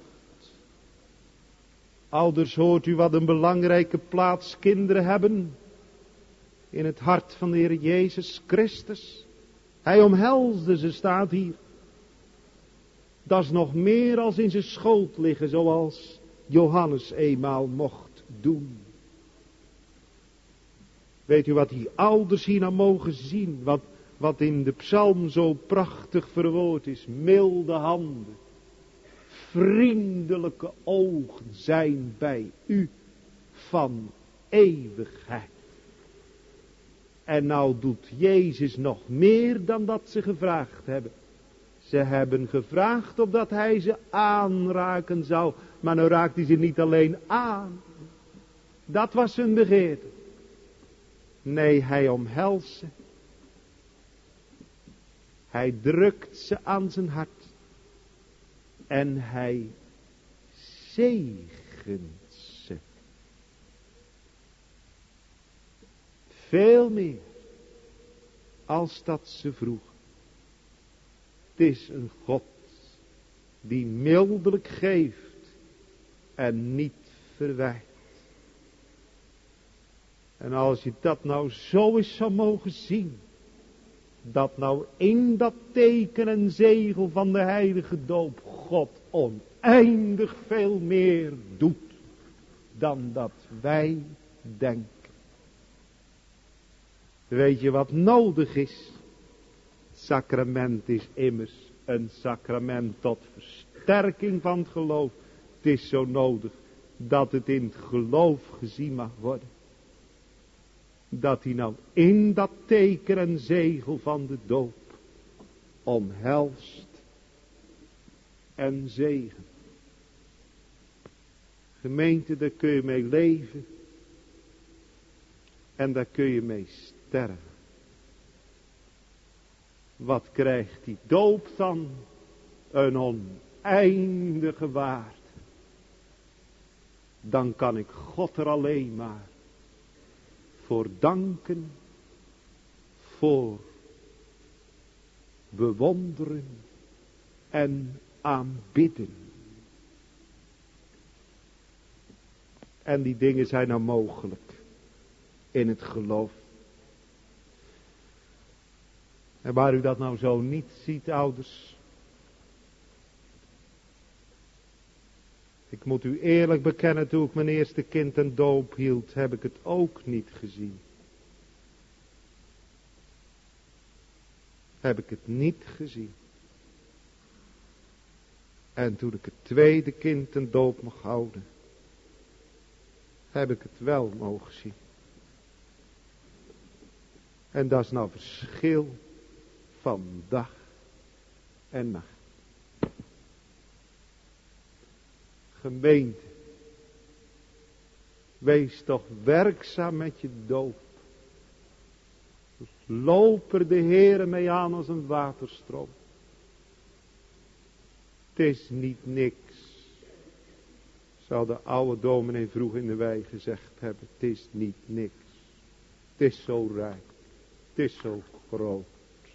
Ouders, hoort u wat een belangrijke plaats kinderen hebben in het hart van de Heer Jezus Christus. Hij omhelsde ze, staat hier. Dat is nog meer als in zijn schoot liggen, zoals Johannes eenmaal mocht doen. Weet u wat die ouders hier nou mogen zien? Wat, wat in de psalm zo prachtig verwoord is. Milde handen. Vriendelijke ogen zijn bij u van eeuwigheid. En nou doet Jezus nog meer dan dat ze gevraagd hebben. Ze hebben gevraagd opdat hij ze aanraken zou. Maar nou raakt hij ze niet alleen aan. Dat was hun begeerte. Nee, hij omhelst ze. Hij drukt ze aan zijn hart. En hij zegent ze. Veel meer als dat ze vroeg. Het is een God die mildelijk geeft en niet verwijt. En als je dat nou zo eens zou mogen zien, dat nou in dat teken en zegel van de heilige doop God oneindig veel meer doet dan dat wij denken. Weet je wat nodig is? Het sacrament is immers een sacrament tot versterking van het geloof. Het is zo nodig dat het in het geloof gezien mag worden. Dat hij nou in dat teken en zegel van de doop omhelst en zegen. Gemeente, daar kun je mee leven en daar kun je mee sterven. Wat krijgt die doop dan? Een oneindige waarde. Dan kan ik God er alleen maar voor danken, voor bewonderen en aanbidden. En die dingen zijn nou mogelijk in het geloof. En waar u dat nou zo niet ziet, ouders. Ik moet u eerlijk bekennen, toen ik mijn eerste kind een doop hield, heb ik het ook niet gezien. Heb ik het niet gezien. En toen ik het tweede kind een doop mocht houden, heb ik het wel mogen zien. En dat is nou verschil van dag en nacht. Gemeente, wees toch werkzaam met je doop. Loop er de Heere mee aan als een waterstroom. Het is niet niks. Zou de oude dominee vroeg in de wei gezegd hebben. Het is niet niks. Het is zo rijk. Het is zo groot.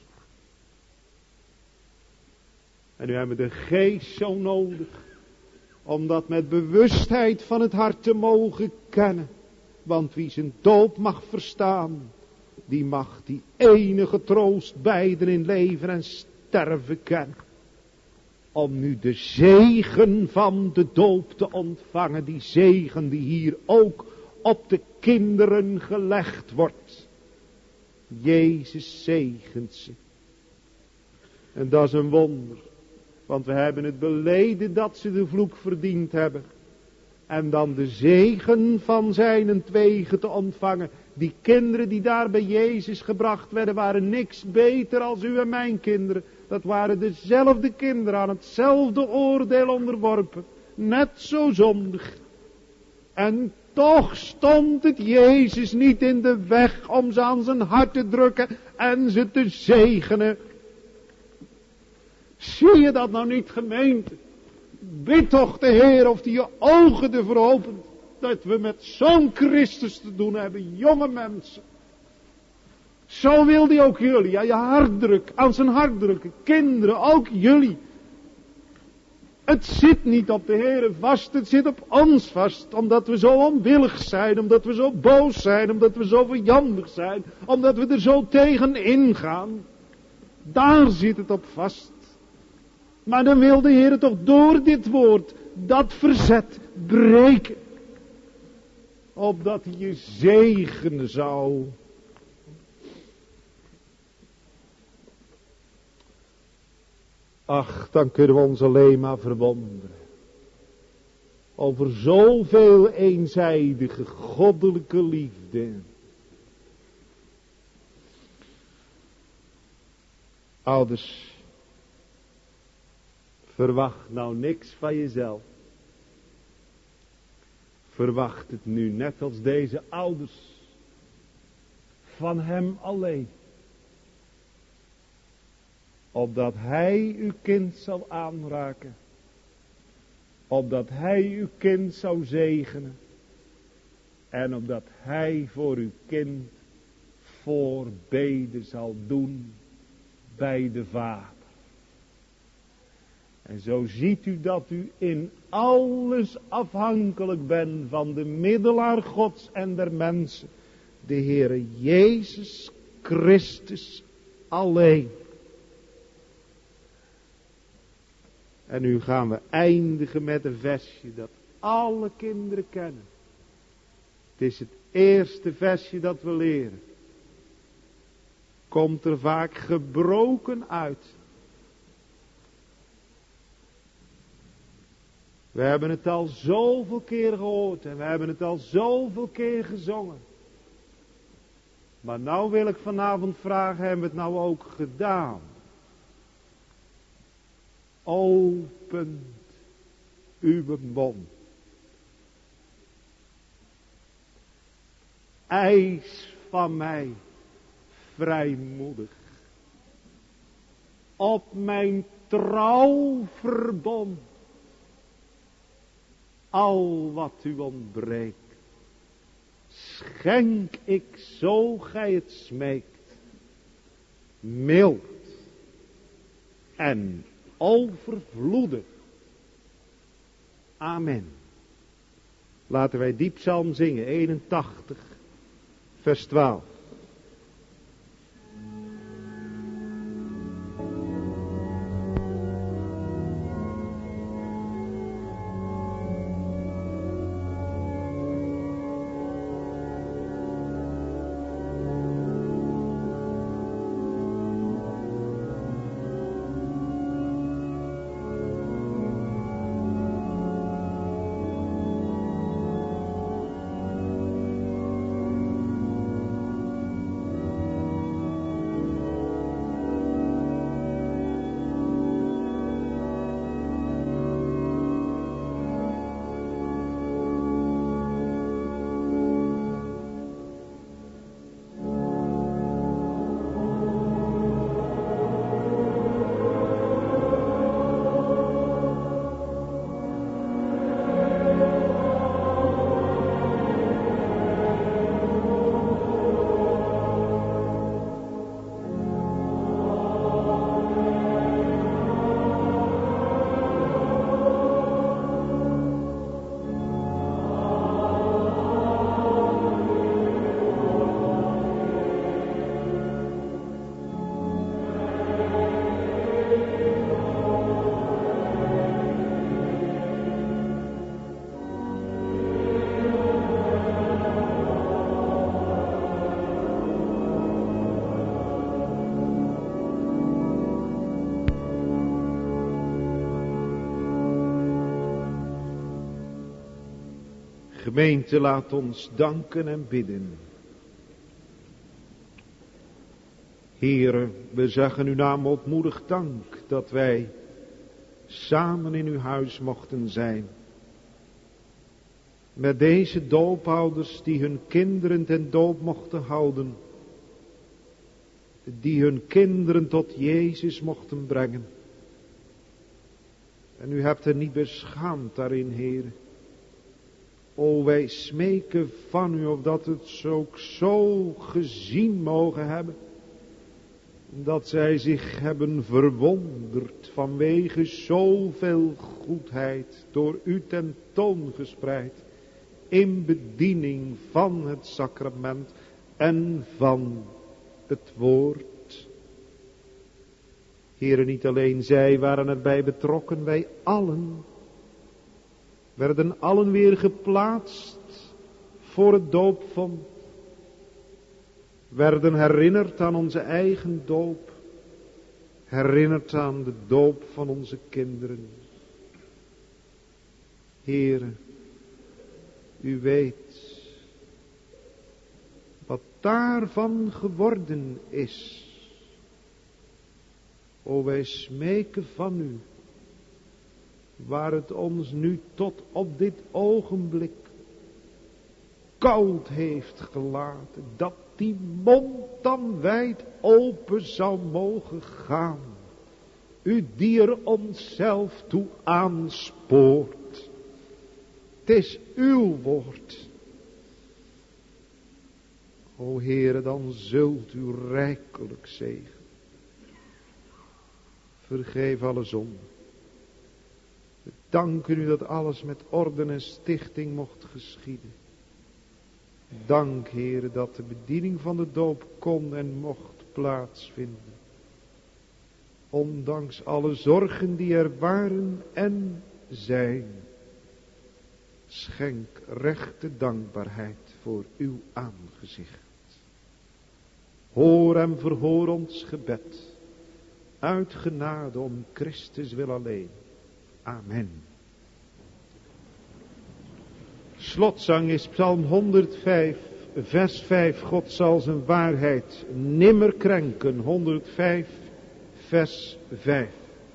En nu hebben we de geest zo nodig. Om dat met bewustheid van het hart te mogen kennen. Want wie zijn doop mag verstaan. Die mag die enige troost beiden in leven en sterven kennen. Om nu de zegen van de doop te ontvangen. Die zegen die hier ook op de kinderen gelegd wordt. Jezus zegent ze. En dat is een wonder. Want we hebben het beleden dat ze de vloek verdiend hebben. En dan de zegen van zijnentwege te ontvangen. Die kinderen die daar bij Jezus gebracht werden waren niks beter als u en mijn kinderen. Dat waren dezelfde kinderen aan hetzelfde oordeel onderworpen. Net zo zondig. En toch stond het Jezus niet in de weg om ze aan zijn hart te drukken en ze te zegenen. Zie je dat nou niet, gemeente? Bid toch de Heer of die je ogen ervoor opent. Dat we met zo'n Christus te doen hebben, jonge mensen. Zo wil hij ook jullie aan je hart drukken, aan zijn hart drukken. Kinderen, ook jullie. Het zit niet op de Heer vast, het zit op ons vast. Omdat we zo onwillig zijn, omdat we zo boos zijn, omdat we zo vijandig zijn. Omdat we er zo tegen ingaan. Daar zit het op vast. Maar dan wil de Heer toch door dit woord, dat verzet, breken. Opdat hij je zegenen zou. Ach, dan kunnen we ons alleen maar verwonderen. Over zoveel eenzijdige, goddelijke liefde. Ouders, verwacht nou niks van jezelf. Verwacht het nu net als deze ouders. Van hem alleen. Opdat hij uw kind zal aanraken. Opdat hij uw kind zou zegenen. En opdat hij voor uw kind voorbeden zal doen bij de Vader. En zo ziet u dat u in alles afhankelijk bent van de middelaar Gods en der mensen. De Heere Jezus Christus alleen. En nu gaan we eindigen met een versje dat alle kinderen kennen. Het is het eerste versje dat we leren. Komt er vaak gebroken uit. We hebben het al zoveel keer gehoord en we hebben het al zoveel keer gezongen. Maar nou wil ik vanavond vragen, hebben we het nou ook gedaan? Opent uw mond. Eis van mij vrijmoedig. Op mijn trouw verbond. Al wat u ontbreekt. Schenk ik zo gij het smeekt. Mild. En overvloedig. Amen. Laten wij die psalm zingen. eenentachtig. Vers twaalf. Gemeente, laat ons danken en bidden. Heere, we zeggen uw naam ootmoedig dank dat wij samen in uw huis mochten zijn. Met deze doopouders die hun kinderen ten doop mochten houden. Die hun kinderen tot Jezus mochten brengen. En u hebt er niet beschaamd daarin, Heere. O, wij smeken van u of dat het zo ook zo gezien mogen hebben. Dat zij zich hebben verwonderd vanwege zoveel goedheid door u tentoongespreid. In bediening van het sacrament en van het woord. Heere, niet alleen zij waren erbij betrokken, wij allen werden allen weer geplaatst voor het doopvond. Werden herinnerd aan onze eigen doop. Herinnerd aan de doop van onze kinderen. Heere, u weet wat daarvan geworden is. O, wij smeken van u, waar het ons nu tot op dit ogenblik koud heeft gelaten, dat die mond dan wijd open zou mogen gaan. U die er onszelf toe aanspoort. Het is uw woord. O Heere, dan zult u rijkelijk zegen. Vergeef alle zonden. We danken u dat alles met orde en stichting mocht geschieden. Dank, Heere, dat de bediening van de doop kon en mocht plaatsvinden. Ondanks alle zorgen die er waren en zijn. Schenk rechte dankbaarheid voor uw aangezicht. Hoor en verhoor ons gebed. Uit genade om Christus wil alleen. Amen. Slotzang is Psalm honderdvijf, vers vijf. God zal zijn waarheid nimmer krenken. honderdvijf, vers vijf.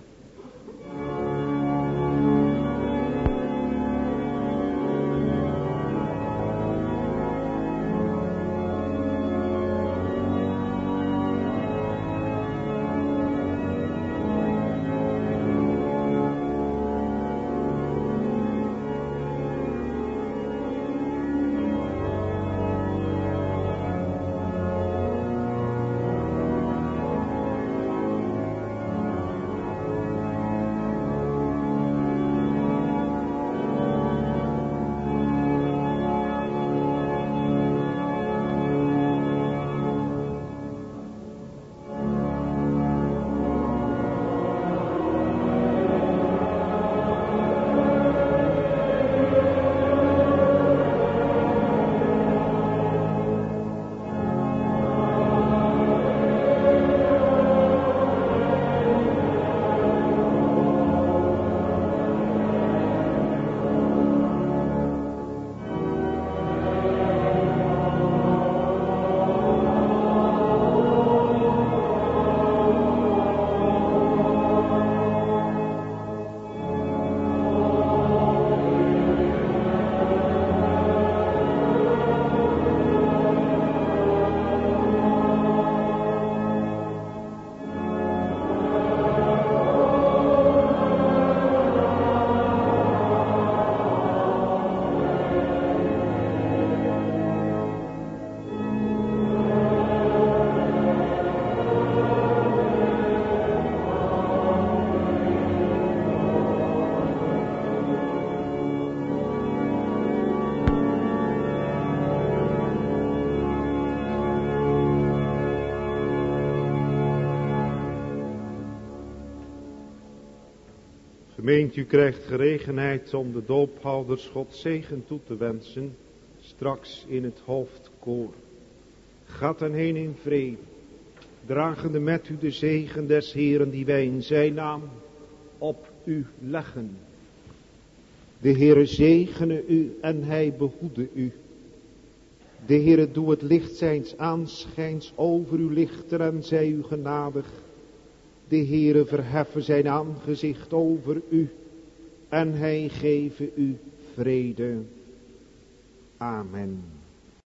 Gemeente, u krijgt gelegenheid om de doophouders God zegen toe te wensen, straks in het hoofdkoor. Gaat dan heen in vrede, dragende met u de zegen des Heeren die wij in zijn naam op u leggen. De Heere zegene u en hij behoede u. De Heere doe het licht zijns aanschijns over u lichten en zij u genadig. De Heere verheffen zijn aangezicht over u en hij geven u vrede. Amen.